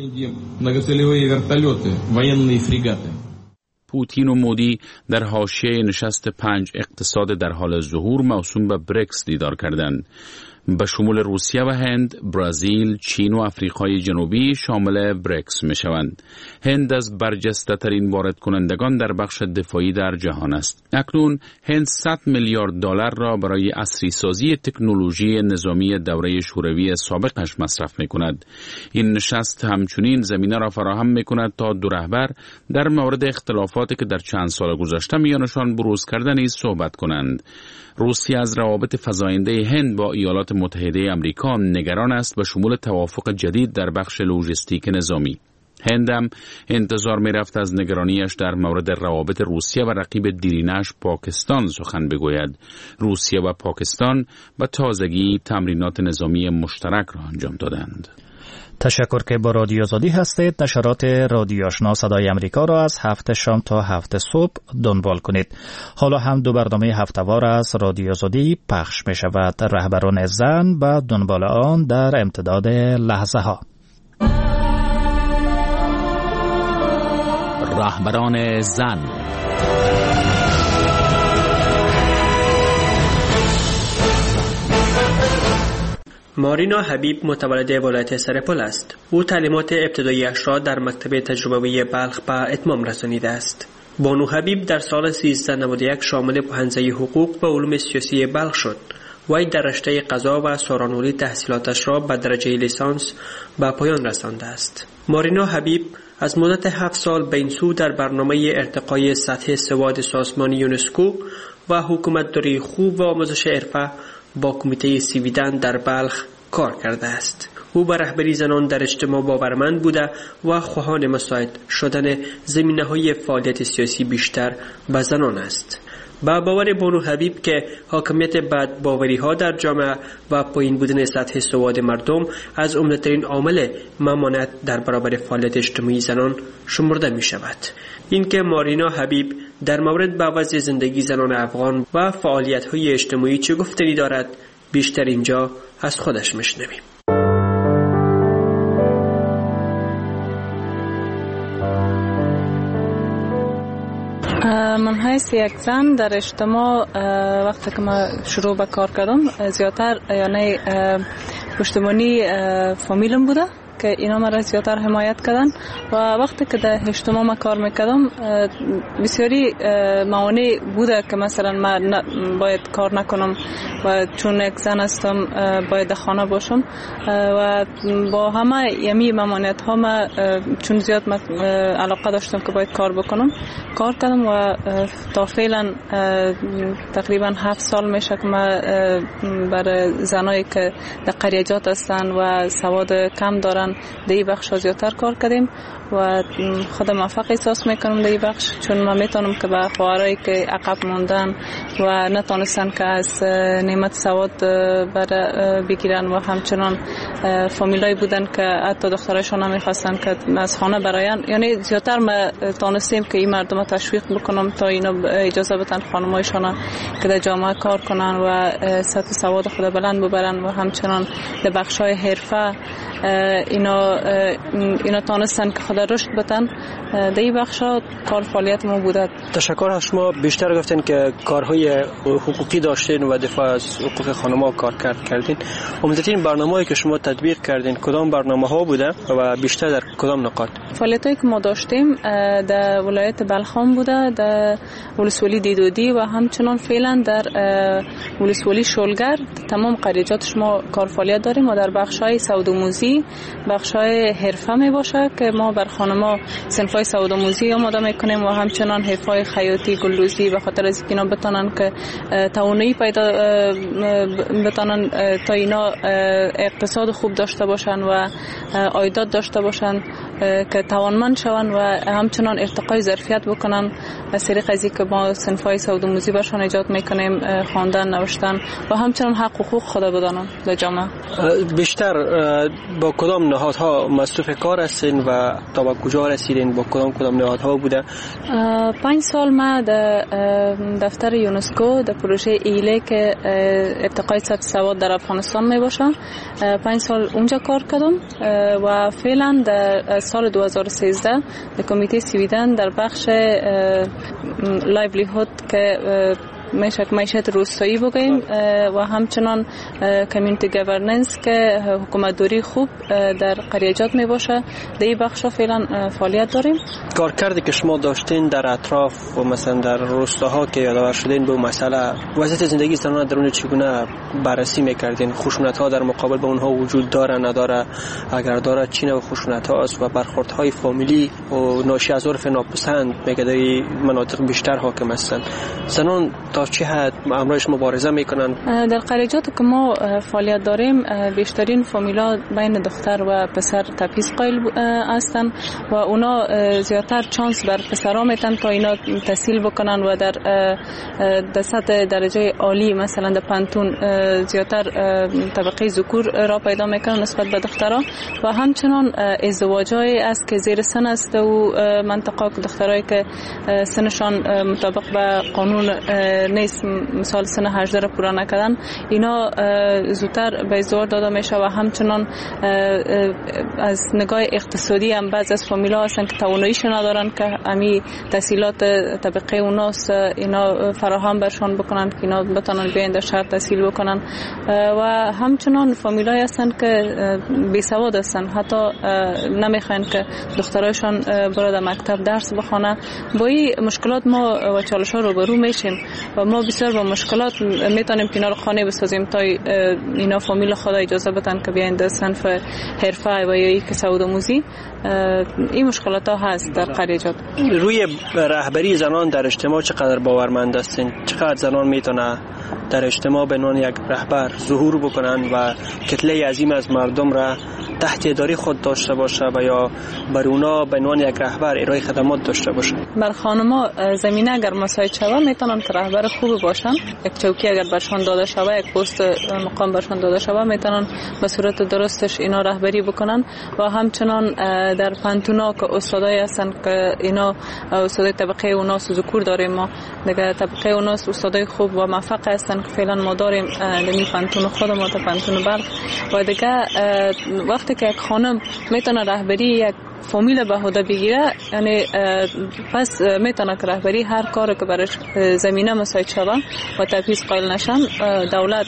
پوتین و مودی در حاشیه نشست 5 اقتصاد در حال ظهور موسوم به بریکس دیدار کردند. به شمول روسیه و هند، برزیل، چین و آفریقای جنوبی شامل بریکس می شوند. هند از برجسته ترین وارد کنندگان در بخش دفاعی در جهان است. اکنون هند 100 میلیارد دلار را برای عصری سازی تکنولوژی نظامی دوره شوروی سابقش مصرف می کند. این نشست همچنین زمینه را فراهم می کند تا دو رهبر در مورد اختلافاتی که در چند سال گذشته میانشان بروز کرده نیز صحبت کنند. روسیه از روابط فزاینده هند با ایالات متحده آمریکا نگران است به شمول توافق جدید در بخش لوجستیک نظامی. هند هم انتظار می رفت از نگرانیش در مورد روابط روسیه و رقیب دیرینش پاکستان سخن بگوید. روسیه و پاکستان به تازگی تمرینات نظامی مشترک را انجام دادند. تشکر که با رادیو آزادی هستید. نشرات رادیو آشنا صدای امریکا را از 7 شام تا 7 صبح دنبال کنید. حالا هم دو برنامه هفته‌وار از رادیو آزادی پخش می شود. رهبران زن و دنبال آن در امتداد لحظه ها. رهبران زن. مارینا حبیب متولد ولایت سرپل است. او تعلیمات ابتدایی‌اش را در مکتب تجربوی بلخ به اتمام رسانیده است. بانو حبیب در سال 1391 شامل پوهنځی حقوق و علوم سیاسی بلخ شد. وی در رشته قضا و سارانولی تحصیلاتش را به درجه لیسانس به پایان رسانده است. مارینا حبیب از مدت 7 سال به این سو در برنامه ارتقای سطح سواد سازمان یونسکو و حکومتداری خوب و آموزش حرفه با کمیته سیویدن در بلخ کار کرده است. او به رهبری زنان در اجتماع باورمند بوده و خواهان مساعد شدن زمینه‌های فعالیت سیاسی بیشتر به زنان است. با باور بانو حبیب که حاکمیت بد باوری‌ها در جامعه و پایین بودن سطح سواد مردم از عمده‌ترین عامل ممانعت در برابر فعالیت اجتماعی زنان شمرده می شود. اینکه مارینا حبیب در مورد به وضع زندگی زنان افغان و فعالیت‌های اجتماعی چه گفتنی دارد، بیشتر اینجا از خودش میشنویم. من حیث یک زن در اجتماع وقتی که ما شروع به کار کردم زیادتر یعنی پشتیبانی فامیلم بوده که اینا مرا زیادتر حمایت کردن و وقتی که در اجتماع ما کار میکردم بسیاری موانع بوده که مثلا من باید کار نکنم و چون یک زن هستم باید در خانه باشم و با همه یمی ممانعت ها من چون زیاد علاقه داشتم که باید کار بکنم کار کردم و تا فعلا تقریبا 7 سال میشه که من برای زنایی که در قریجات هستن و سواد کم دارن در این بخش زیادتر کار کردیم و خود موفق احساس میکنم در این بخش چون من میتونم که به خواهرایی که عقب موندن و نتونستن که از نعمت سواد بگیرن و همچنان فامیلایی بودن که حتی دخترایشان نمیخواستن که از خانه براین، یعنی زیادتر ما تونستیم که این مردم تشویق بکنم تا اینا اجازه بدن خانمایشان که در جامعه کار کنن و سطح سواد خود بلند ببرن و همچنان در بخشای حرفه اینا تونستن که خود رشد بدن. در این بخشا کار فعالیت ما بوده. تشکر از شما. بیشتر گفتین که کارهای حقوقی داشتین و دفاع از حقوق خانم‌ها کار کردین. عمدترین برنامه‌ای که شما تطبیق کردین کدام برنامه‌ها بوده و بیشتر در کدام نقاط؟ فعالیتایی که ما داشتیم در ولایت بلخان بوده، در ولسوالی دیدودی و همچنان فعلا در ولسوالی شلگر تمام قریجات ما کار فعالیت داریم و در بخش‌های سودآموزی، بخش‌های حرفه میباشه که ما بر خانم‌ها صنف‌های سودآموزی آماده میکنیم و همچنان حرفه‌های خیاطی، گلدوزی به خاطر از اینا بتونن که توانایی پیدا بتونن تا اینا اقتصاد خوب داشته باشن و عایدات داشته باشن که توانمند شوند و همچنان ارتقای ظرفیت بکنن از طریق ازی که ما صنفای سودآموزی برشان ایجاد میکنیم، خواندن، نوشتن و همچنان حق و حقوق خود بدانن در جامعه. بیشتر با کدام نهادها مصروف کار هستین و تا به کجا رسیدین؟ با کدام نهادها بوده؟ 5 سال ما در دفتر یونسکو در پروژه ایله که ارتقای سطح سواد در افغانستان می باشه 5 سال اونجا کار کردم و فعلا در سال 2013 در کمیته سویدن در بخش لایولیهود که معیشت روستایی بگیم و همچنان کمیونیتی گورننس که حکومتداری خوب در قریجات می باشه در این بخش فعلا فعالیت داریم. کارکردی که شما داشتین در اطراف و مثلا در روستاها که یادآور شدین به مسئله وضعیت زندگی زنان در اون چگونه بررسی میکردین؟ خشونت ها در مقابل به اونها وجود داره نداره؟ اگر داره چی نوع خشونت ها است و برخورد های فامیلی و ناشی از عرف ناپسند میگه در مناطق بیشتر حاکم هستند؟ زنان تا چه حد امروز مبارزه میکنن؟ در قریجات که ما فعالیت داریم بیشترین فامیلا بین دختر و پسر تبعیض قائل هستند و اونا زیادتر چانس بر پسرها میتن تا اینا تحصیل بکنن و در سطح درجه عالی مثلا در پانتون زیادتر طبقه ذکور را پیدا میکنن نسبت به دخترها و همچنان ازدواجای است که زیر سن است و منطقه دخترایی که سنشان مطابق به قانون نیست، مثال سن 18 را پورا نکردن، اینا زودتر به ازدواج داده میشه و همچنان از نگاه اقتصادی هم بعض از فامیلا هستن که تواناییش ندارن که امی تحصیلات طبقه اوناست اینا فراهم برشان بکنن که اینا بتونن بیاین در شهر تحصیل بکنن و همچنان فامیلای هستن که بی سواد هستن، حتی نمیخواین که دخترایشان برای در مکتب درس بخونه. با این مشکلات ما و چالش ها روبرو میشیم و ما بسیار با مشکلات میتونیم که اینا رو خانه بسازیم تا اینا فامیل خدا اجازه بدن که بیاین در صنف حرفه و یا یک سودآموزی. این مشکلات ها هست در قریجات. روی رهبری زنان در اجتماع چقدر باورمند هستین؟ چقدر زنان میتونه در اجتماع به عنوان یک رهبر ظهور بکنن و کتله عظیم از مردم را تحت اداره خود داشته باشه و یا بر اونا به عنوان یک رهبر ارائه خدمات داشته باشه؟ بر خانم‌ها زمینه اگر مساعد شوه میتونن که رهبر خوب باشن. یک چوکی اگر برشان داده شوه، یک پست مقام برشان داده شوه، میتونن به صورت درستش اینا رهبری بکنن و همچنان در پانتونا که استادای هستن که اینا استادای طبقه اوناس ذکور داریم، ما دیگه طبقه اوناس استادای خوب و موفق هستن که فعلا ما داریم در پانتون خود ما در پانتون بلخ و دیگه وقتی که یک خانم میتونه رهبری یک فامیل به عهده بگیره، یعنی پس میتونه که رهبری هر کار که برش زمینه مساعد شوه و تبعیض قائل نشن، دولت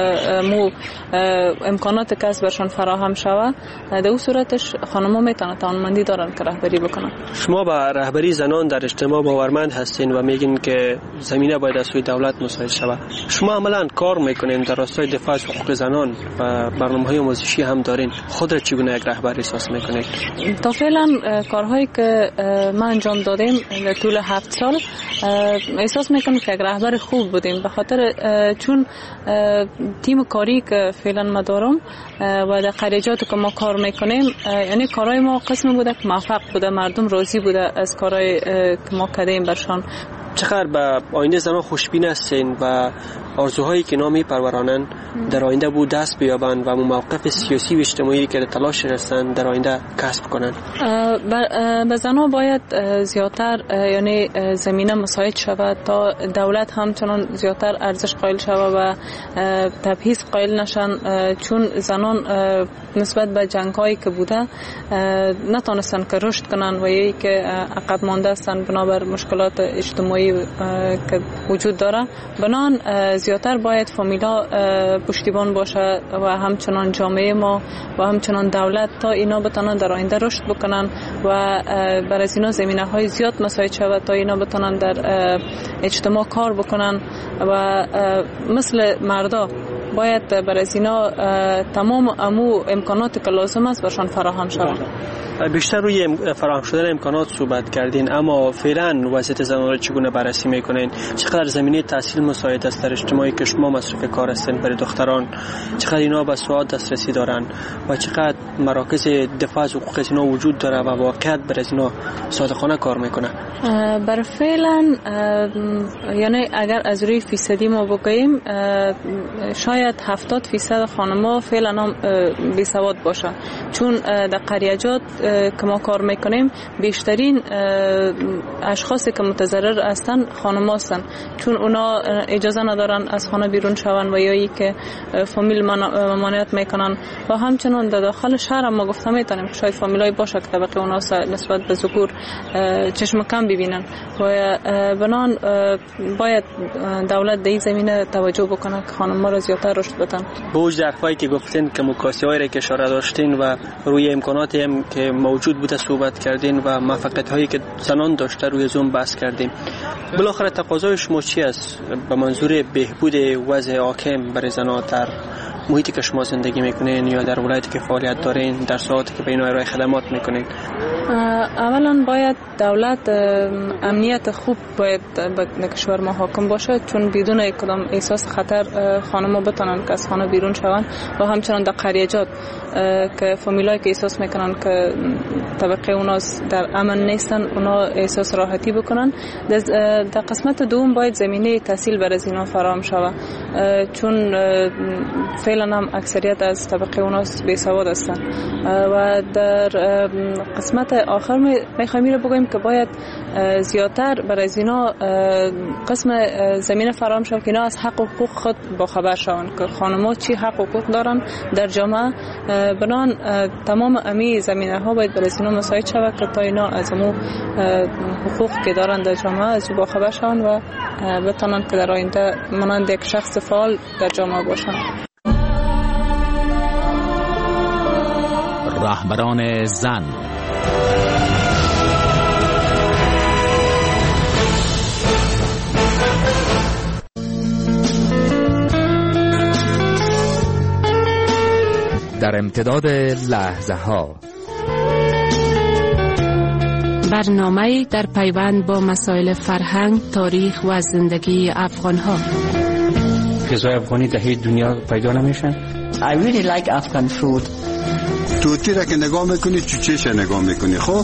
مو امکانات کسب برشان فراهم شوه، در اون صورتش خانم‌ها میتونه توانمندی دارن که رهبری بکنن. شما با رهبری زنان در اجتماع باورمند هستین و میگین که زمینه باید از سوی دولت مساعد شوه. شما عملاً کار میکنین در راستای دفاع از حقوق زنان و برنامه‌های آموزشی هم دارین. خود را چگونه یک رهبر احساس میکنید؟ فعلا کارهایی که ما انجام دادیم در طول 7 سال احساس میکنم که یک رهبر خوب بودیم، به خاطر چون تیم کاری که فعلا ما دارم و در قریجات که ما کار میکنیم، یعنی کارهای ما قسم بوده که موفق بوده، مردم راضی بوده از کارهای که ما کردیم برشان. چقدر به آینده زنان خوشبین هستین و آرزوهایی که نامی پرورانن در آینده بود دست بیابن و موقف سیاسی و اجتماعی که در تلاش هستند در آینده کسب کنن؟ به زنان باید زیادتر یعنی زمینه مساعد شود تا دولت همچنان زیادتر ارزش قائل شود و تبعیض قائل نشن، چون زنان نسبت به جنگ‌هایی که بوده نتونستن که رشد کنن و یکی که عقب مانده هستن بنابر مشکلات اجتماعی که وجود داره. بنان زیادتر باید فامیلا پشتیبان باشه و همچنان جامعه ما و همچنان دولت تا اینا بتونن در آینده رشد بکنن و برای از اینا زمینه‌های زیاد مساعد شود تا اینا بتونن در اجتماع کار بکنن و مثل مردا باید برای از اینا تمام امو امکاناتی که لازم است برشان فراهم شود. بیشتر روی فراهم شدن امکانات صحبت کردین، اما فعلا وضعیت زنان را چگونه بررسی میکنین؟ چقدر زمینه تحصیل مساعد است در اجتماعی که شما مصرف کار هستین برای دختران؟ چقدر اینا به سواد دسترسی دارن و چقدر مراکز دفاع از حقوق اینا وجود داره و واقعیت بر از اینا صادقانه کار میکنه؟ بر فعلا یعنی اگر از روی فیصدی ما بگوییم شاید 70% خانم‌ها فعلا هم بی سواد باشه، چون در قریجات که ما کار میکنیم بیشترین اشخاصی که متضرر هستن خانم‌ها هستن، چون اونا اجازه ندارن از خانه بیرون شون و یا ای که فامیل ممانعت میکنن و همچنان در داخل شهر ما گفته میتونیم شاید فامیلای باشه که طبقه اونا نسبت به ذکور چشم کم ببینن و بنان باید دولت در این زمینه توجه بکنه که خانم‌ها را زیادتر رشد بدن. با وجود حرفایی که گفتین که مکاسبه‌هایی را که اشاره داشتین و روی امکاناتی هم که موجود بوده صحبت کردین و موفقیت‌هایی که زنان داشته روی زوم بحث کردیم، بالاخره تقاضای شما چی است به منظور بهبود وضع حاکم برای زنان در محیطی که شما زندگی میکنین یا در ولایتی که فعالیت دارین، در ساعاتی که به اینا ارائه خدمات میکنین؟ اولا باید دولت امنیت خوب باید به کشور ما حاکم باشه، چون بدون کدام احساس خطر خانم‌ها بتونن که از خانه بیرون شوند و همچنان در قریجات که فامیلایی که احساس میکنن که طبقه اونا در امن نیستن اونا احساس راحتی بکنن. در قسمت دوم باید زمینه تحصیل برای اینا فراهم شود، چون فعلا هم اکثریت از طبقه اونا بی سواد هستن و در قسمت آخر میخوایم رو بگویم که باید زیادتر برای اینا قسم زمینه فراهم شود که اینا از حق و حقوق خود باخبر شوند که خانم‌ها چی حق و حقوق دارن در جامعه. بنان تمام امی زمینه ها باید برای اینا مساعد شود که تا اینا از امو حقوق که دارن در جامعه از باخبر شوند و بتونن که در آینده مانند یک شخص فعال در جامعه باشن. رهبران زن. در امتداد لحظه ها برنامه در پیوند با مسائل فرهنگ، تاریخ و زندگی افغان‌ها. غذای افغانی در هیچ دنیا پیدا نمیشن. I really like Afghan food. توتی را که نگاه میکنی چوچهش نگاه میکنی. خب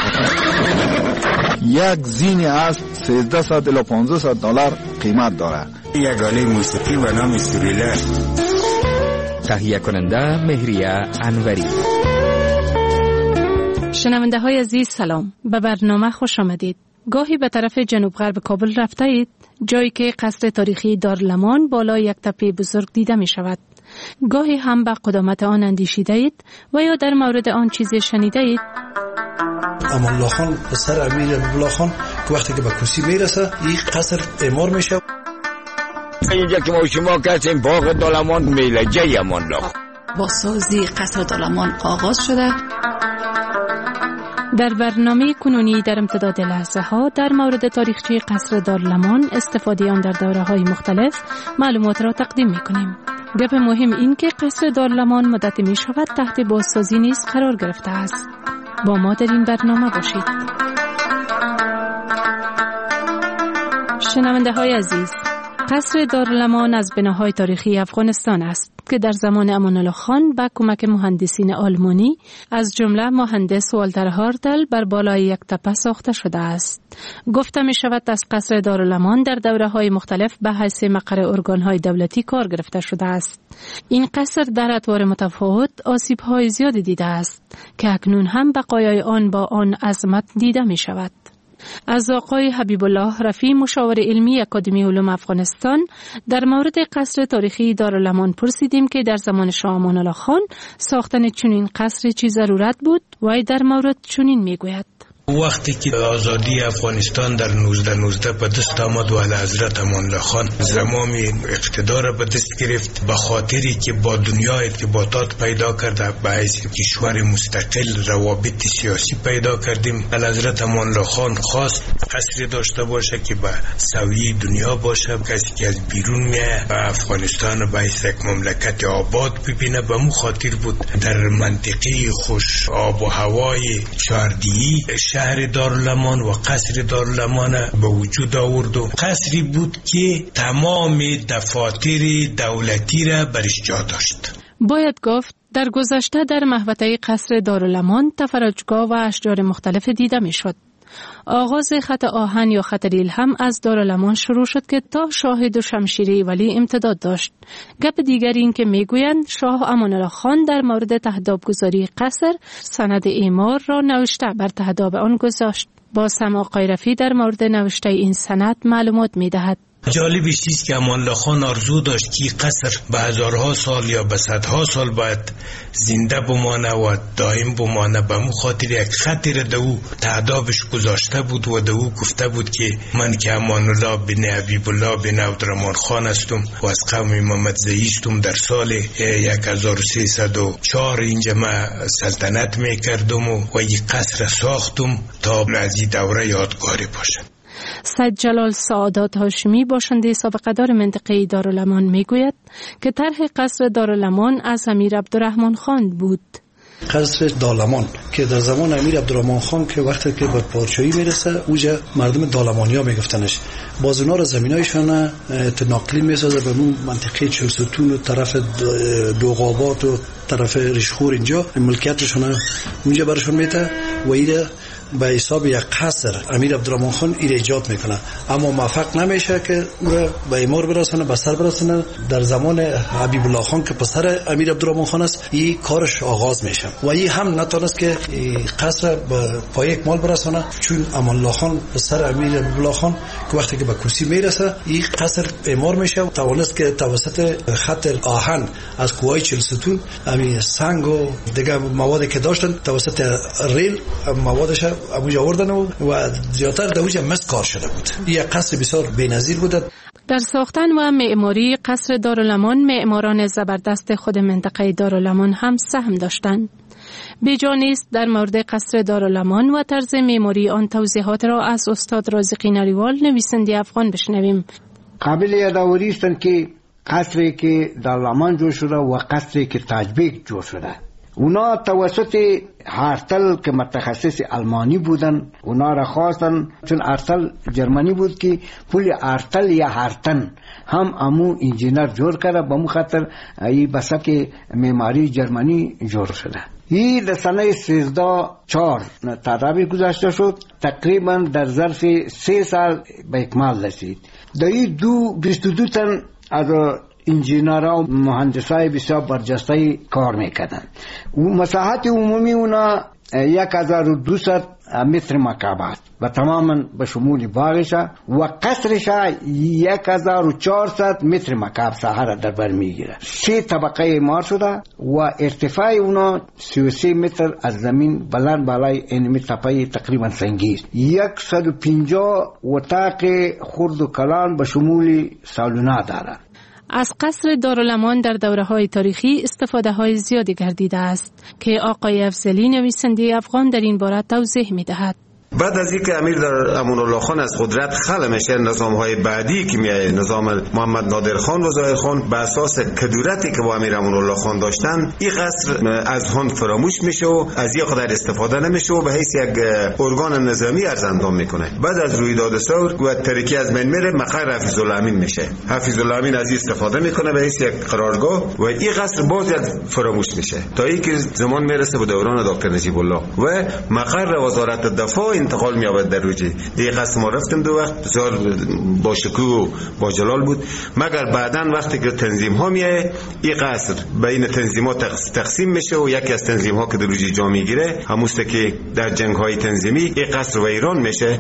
یک زینی از 1300 الی 1500 دلار قیمت داره. یک آله موسیقی به نام سوریله. تهیه کننده مهریه انوری. شنونده های عزیز سلام، به برنامه خوش آمدید. گاهی به طرف جنوب غرب کابل رفته اید، جایی که قصر تاریخی دارالمان بالای یک تپه بزرگ دیده می شود. گاهی هم به قدامت آن اندیشیده اید و یا در مورد آن چیزی شنیده اید. امان الله خان پسر امیر الله خان که وقتی که به کرسی میرسه این قصر اعمار میشه. اینجا که ما شما کسیم باغ دارالمان میلجه امان الله با سازی قصر دارالمان آغاز شده. در برنامه کنونی در امتداد لحظه ها در مورد تاریخچه قصر دارالمان، استفاده آن در دوره های مختلف، معلومات را تقدیم می کنیم. گپ مهم این که قصر دارالمان مدتی می شود تحت بازسازی نیز قرار گرفته است. با ما در این برنامه باشید. شنونده های عزیز، قصر دارالمان از بناهای تاریخی افغانستان است که در زمان امان الله خان با کمک مهندسین آلمانی از جمله مهندس والتر هارتل بر بالای یک تپه ساخته شده است. گفته می شود از قصر دارالمان در دوره‌های مختلف به حیث مقر ارگان‌های دولتی کار گرفته شده است. این قصر در اطوار متفاوت آسیب‌های زیادی دیده است که اکنون هم بقایای آن با آن عظمت دیده می شود. از آقای حبیب الله رفیع، مشاور علمی اکادمی علوم افغانستان، در مورد قصر تاریخی دارالمان پرسیدیم که در زمان شاه امان الله خان ساختن چنین قصر چی ضرورت بود و در مورد چنین میگوید. وقتی که آزادی افغانستان در 1919 به دست آمد و اعلیحضرت امان الله خان زمام اقتدار به دست گرفت، به خاطری که با دنیا ارتباطات پیدا کرده، به حیث کشور مستقل روابط سیاسی پیدا کردیم. اعلیحضرت امان الله خان خواست قصری داشته باشه که به سویه دنیا باشه، کسی که از بیرون میاد و افغانستان به حیث یک مملکت آباد ببینه. به مو خاطر بود در منطقه خوش آب و هوای چاردیی شهر دارالمان و قصر دارالمان به وجود آورد و قصری بود که تمام دفاتر دولتی را برش جا داشت. باید گفت در گذشته در محوطه قصر دارالمان تفرجگاه و اشجار مختلف دیده می شد. آغاز خط آهن یا خط ریل هم از دارالمان شروع شد که تا شاهد و شمشیره ولی امتداد داشت. گپ دیگر این که میگویند شاه امان الله خان در مورد تهدابگذاری قصر سند اعمار را نوشته بر تهداب آن گذاشت. با سماع قیرفی در مورد نوشته این سند معلومات میدهد. جالبش است که امان الله خان آرزو داشت که قصر به هزارها سال یا به صدها سال باید زنده بمانه و دائم بمانه. به مو خاطر یک خطی را دو تعدابش گذاشته بود و دو گفته بود که من که امان الله بن حبیب الله بن عبدالرحمن خان هستم و از قوم محمد زئی هستم. در سال 1304 اینجا ما سلطنت میکردم و یک قصر ساختم تا از این دوره یادگاری باشه. سید جلال سعادات هاشمی باشنده سابقه‌دار منطقه دارالمان میگوید که طرح قصر دارالمان از امیر عبدالرحمن خان بود. قصر دارالمان که در زمان امیر عبدالرحمن خان که وقتی که به پادشاهی میرسه اوجا مردم دارالمانیا میگفتنش، باز اونا را زمینایشان تنقلی میسازه به اون منطقه چلستون و طرف دوغابات و طرف ریشخور اینجا ملکیتشون اونجا برشون میده و ایره به حساب یک قصر امیر عبدالرحمن خان ایجاد میکنه، اما موفق نمیشه که به ایمار برسونه، به سر برسونه. در زمان حبیب الله خان که پسر امیر عبدالرحمن خان است این کارش آغاز میشه و این هم نتونست که قصر به پای اکمال برسونه، چون امان الله خان پسر امیر عبدالله خان که وقتی که به کرسی میرسه این قصر ایمار میشه و توانست که توسط خط آهن از کوههای چلستون همین سنگ و دیگه موادی که داشتن توسط ریل موادش ابوجا آوردن و زیادتر دوجا مس کار شده بود. این قصر بسیار بی‌نظیر بود. در ساختن و معماری قصر دارالمان معماران زبردست خود منطقه دارالمان هم سهم داشتند. بی‌جانیست در مورد قصر دارالمان و طرز معماری آن توضیحات را از استاد رازقی نریوال نویسنده افغان بشنویم. قابل یادآوری است که قصری که دارالمان جوړ شده و قصری که تاجبیک جوړ شده اونا توسط هارتل که متخصص آلمانی بودن اونا را خواستن، چون هارتل جرمنی بود که پول هارتل یا هارتن هم امو انجینر جوړ کرده، به مو خاطر ای بسک معماری جرمنی جوړ شده. این در سنه 1304 تعدابی گذاشته شد، تقریبا در ظرف 3 سال به اکمال رسید. در این 22 تن از انجینرها و مهندسای بسیار برجسته کار میکردن. مساحت عمومی اونا 1200 متر مکعب است و تماما به شمول باغش و قصرش 1400 متر مکعب ساحه را در بر میگیره. 3 طبقه اعمار شده و ارتفاع اونا 33 متر از زمین بلند بالای این تپه تقریبا سنگی است. 150 اتاق خرد و کلان به شمول سالونا دارد. از قصر دارالمان در دوره‌های تاریخی استفاده‌های زیادی گردیده است که آقای افضلی نویسنده افغان در این باره توضیح می‌دهد. بعد از اینکه امیر در امان الله خان از قدرت خلع میشه، نظام‌های بعدی که میاد نظام محمد نادر خان و ظاهر خان به اساس کدورتی که با امیر امان الله خان داشتن این قصر از هان فراموش میشه و از یک قدر استفاده نمیشه و به حیث یک ارگان نظامی ارزندام میکنه. بعد از رویداد ثور و ترکی از بین میره، مقر حفیظ الامین میشه. حفیظ الامین از این استفاده میکنه به حیث یک قرارگاه و این قصر باز یک فراموش میشه تا اینکه زمان میرسه به دوران دکتر نجیب الله و مقر وزارت دفاع انتقال می‌یابد در روجی. دیگه قصد ما رفتیم دو وقت بسیار با شکوه و با جلال بود، مگر بعداً وقتی که تنظیم ها میایه این قصر بین تنظیمات تقسیم میشه و یکی از تنظیم ها که در روجی جا میگیره هموسته که در جنگ های تنظیمی این قصر و ایران میشه.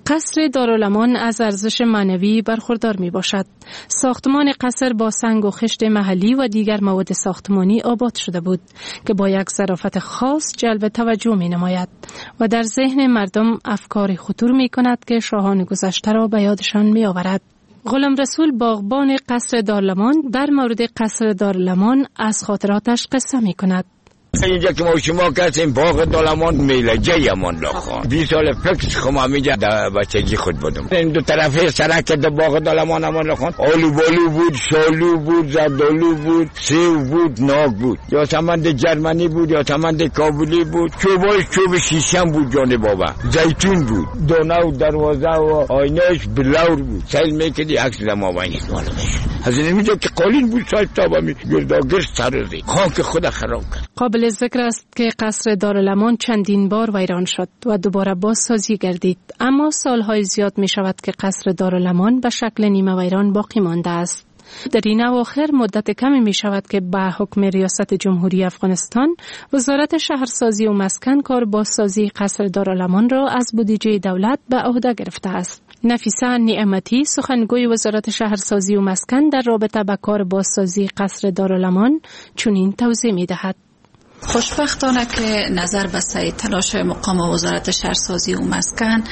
قصر دارالامان از ارزش معنوی برخوردار می باشد. ساختمان قصر با سنگ و خشت محلی و دیگر مواد ساختمانی آباد شده بود که با یک ظرافت خاص جلب توجه می نماید و در ذهن مردم افکار خطور می کند که شاهان گذشته را به یادشان می آورد. غلام رسول باغبان قصر دارالامان در مورد قصر دارالامان از خاطراتش قصه می کند. اینجا که ما شما کسیم باغ دارالامان میلجه امان لاخان 20 سال فکس خما میجا در بچگی خود بودم. این دو طرفه سرک در باغ دارالامان امان لاخان آلو بالو بود، شالو بود، زردالو بود، سیو بود، ناک بود، یا سمند جرمنی بود یا سمند کابلی بود، چوباش چوب شیشم بود جان بابا، زیتون بود، دانه و دروازه و آینهش بلور بود. سیل میکردی عکس دماوانی از این میجا که قالین بود سایت تابمی گرداگر سرزی خاک خود خراب کرد. قابل ذکر است که قصر دارالامان چندین بار ویران شد و دوباره بازسازی گردید، اما سالهای زیاد می شود که قصر دارالامان به شکل نیمه ویران باقی مانده است. در این اواخر مدت کمی می شود که به حکم ریاست جمهوری افغانستان وزارت شهرسازی و مسکن کار بازسازی قصر دارالامان را از بودجه دولت به عهده گرفته است. نفیسه نعمتی سخنگوی وزارت شهرسازی و مسکن در رابطه با کار بازسازی قصر دارالامان چنین توضیح می دهد. خوشبختانه که نظر به سعی تلاش مقام وزارت شهرسازی و مسکن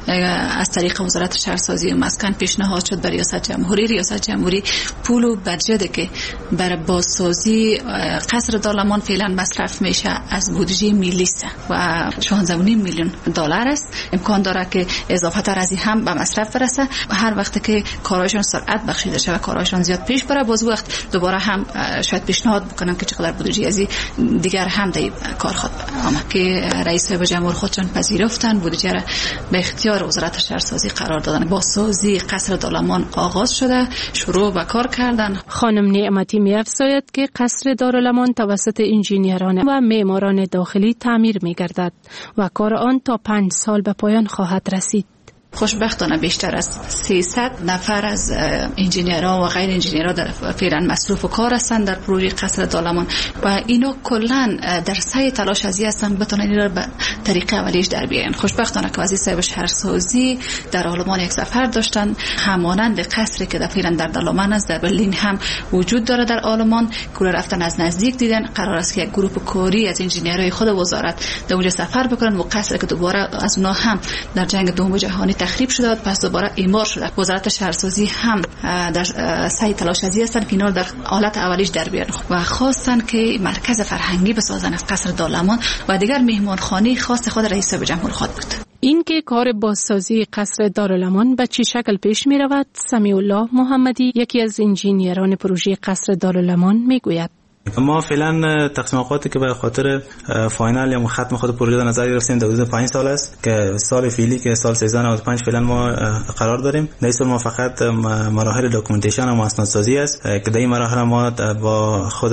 از طریق وزارت شهرسازی و مسکن پیشنهاد شد به ریاست جمهوری پول و بجتی که برای بازسازی قصر دارالامان فعلا مصرف میشه از بودجه ملی و 16.5 میلیون دلار است. امکان داره که اضافه تر از این هم به مصرف برسه و هر وقت که کارایشان سرعت بخشیده شود کارایشان زیاد پیش بره باز وقت دوباره هم شاید پیشنهاد بکنن که چقدر بودجه ازی دیگر هم در کار خود آمد که رئیس صاحب جمهور خودشان پذیرفتن بودجه را به اختیار وزارت شهرسازی قرار دادن. بازسازی قصر دارالامان آغاز شده، شروع به کار کردن. خانم نعمتی می‌افزاید که قصر دارالامان توسط انجینیران و معماران داخلی تعمیر می‌گردد و کار آن تا 5 سال به پایان خواهد رسید. خوشبختانه بیشتر از 300 نفر از انجینیرها و غیر انجینیرها در فعلا مصروف و کار هستند در پروژه قصر دارالامان و اینا کلا در سعی تلاش ازی هستند بتونن این را به طریق اولیش در بیارن. خوشبختانه که وزیر صاحب شهرسازی در آلمان یک سفر داشتن همانند قصری که در فعلا در دارالامان است در برلین هم وجود داره در آلمان که رفتن از نزدیک دیدن. قرار است که یک گروه کاری از انجینیرهای خود وزارت در اونجا سفر بکنن و قصری که دوباره از اونها هم در جنگ دوم جهانی تخریب شده پس دوباره اعمار شده. وزارت شهرسازی هم در سعی تلاش ازی هستن که اینا در حالت اولیش در بیارن و خواستن که مرکز فرهنگی بسازن از قصر دارالامان و دیگر مهمانخانه خاص خود رئیس جمهور خود بود. این که کار بازسازی قصر دارالامان به چه شکل پیش می رود سمیع الله محمدی یکی از انجینیران پروژه قصر دارالامان می گوید. ما فعلا تقسیم اوقاتی که به خاطر فاینال یا ختم خود پروژه در نظر گرفتیم در حدود 5 سال است که سال فعلی که سال 1395 فعلا ما قرار داریم. در سال ما فقط مراحل داکیومنتیشن و اسنادسازی است که در این مراحل ما با خود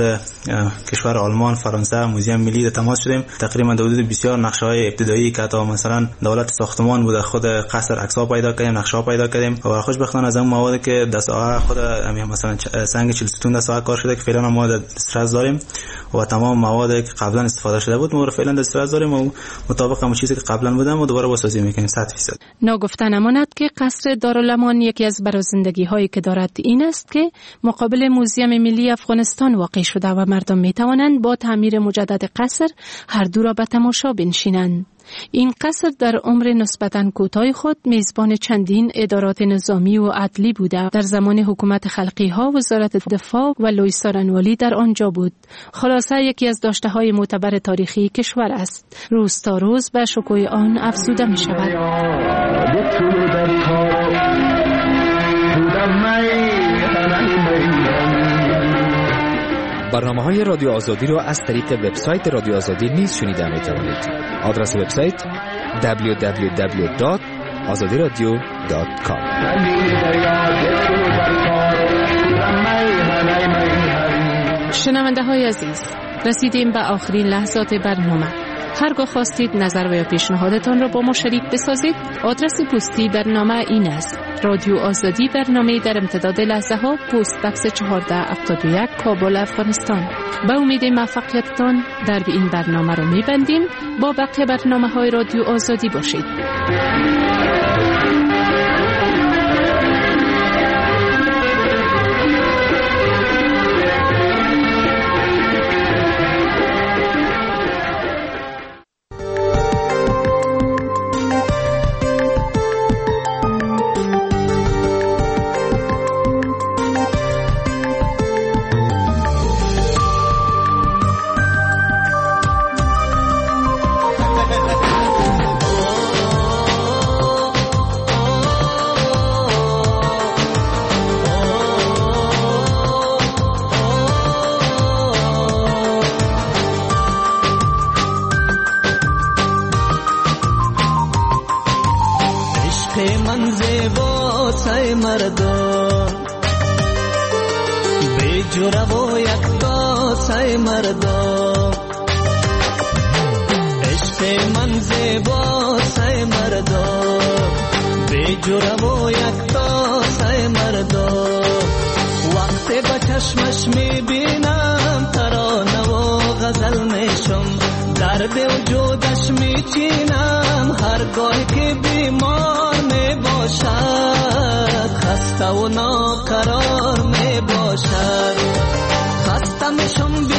کشور آلمان، فرانسه، موزیم ملی در تماس شدیم. تقریبا در حدود بسیار نقشه‌های ابتدایی که تا مثلا دولت ساختمان بود خود قصر عکس‌ها پیدا کردیم، نقشه‌ها پیدا کردیم و خوشبختانه از اون مواد که دست‌ها خود مثلا سنگ 40 ستون دست‌ها کار شده که فعلا ما در داریم و تمام مواد که قبلا استفاده شده بود ما فعلا دسترس داریم و مطابق همون چیزی که قبلا بودم و دوباره بازسازی می‌کنیم 100%. ناگفته نماند که قصر دارالامان یکی از برازندگی‌هایی که دارد این است که مقابل موزیم ملی افغانستان واقع شده و مردم می‌توانند با تعمیر مجدد قصر هر دو را به تماشا بنشینند. این قصر در عمر نسبتاً کوتاه خود میزبان چندین ادارات نظامی و عدلی بوده. در زمان حکومت خلقی ها وزارت دفاع و لوی سارنوالی در آنجا بود. خلاصه یکی از داشته‌های معتبر تاریخی کشور است. روز تا روز به شکوه آن افزوده می شود. برنامه‌های رادیو آزادی را از طریق وبسایت رادیو آزادی نیز شنیده می‌توانید. آدرس وبسایت www.azadiradio.com. شنونده‌های عزیز، رسیدیم به آخرین لحظات برنامه. هرگاه خواستید نظر و یا پیشنهادتان را با ما شریک بسازید، آدرس پستی برنامه این است: رادیو آزادی، برنامه در امتداد لحظه ها، پست بکس 1471 کابل افغانستان. به امید موفقیتتان در این برنامه را می‌بندیم. با بقیه برنامه‌های رادیو آزادی باشید. مردم بی جوره و یک کاسه مردم عشق من زیباسه مردم بی جوره و یک کاسه مردم وقتی به چشمش میبینم ترانه و غزل میشم درد وجودش میچینم هرگاه که بیمار میباشد خسته و ناقرار میباشد خسته میشم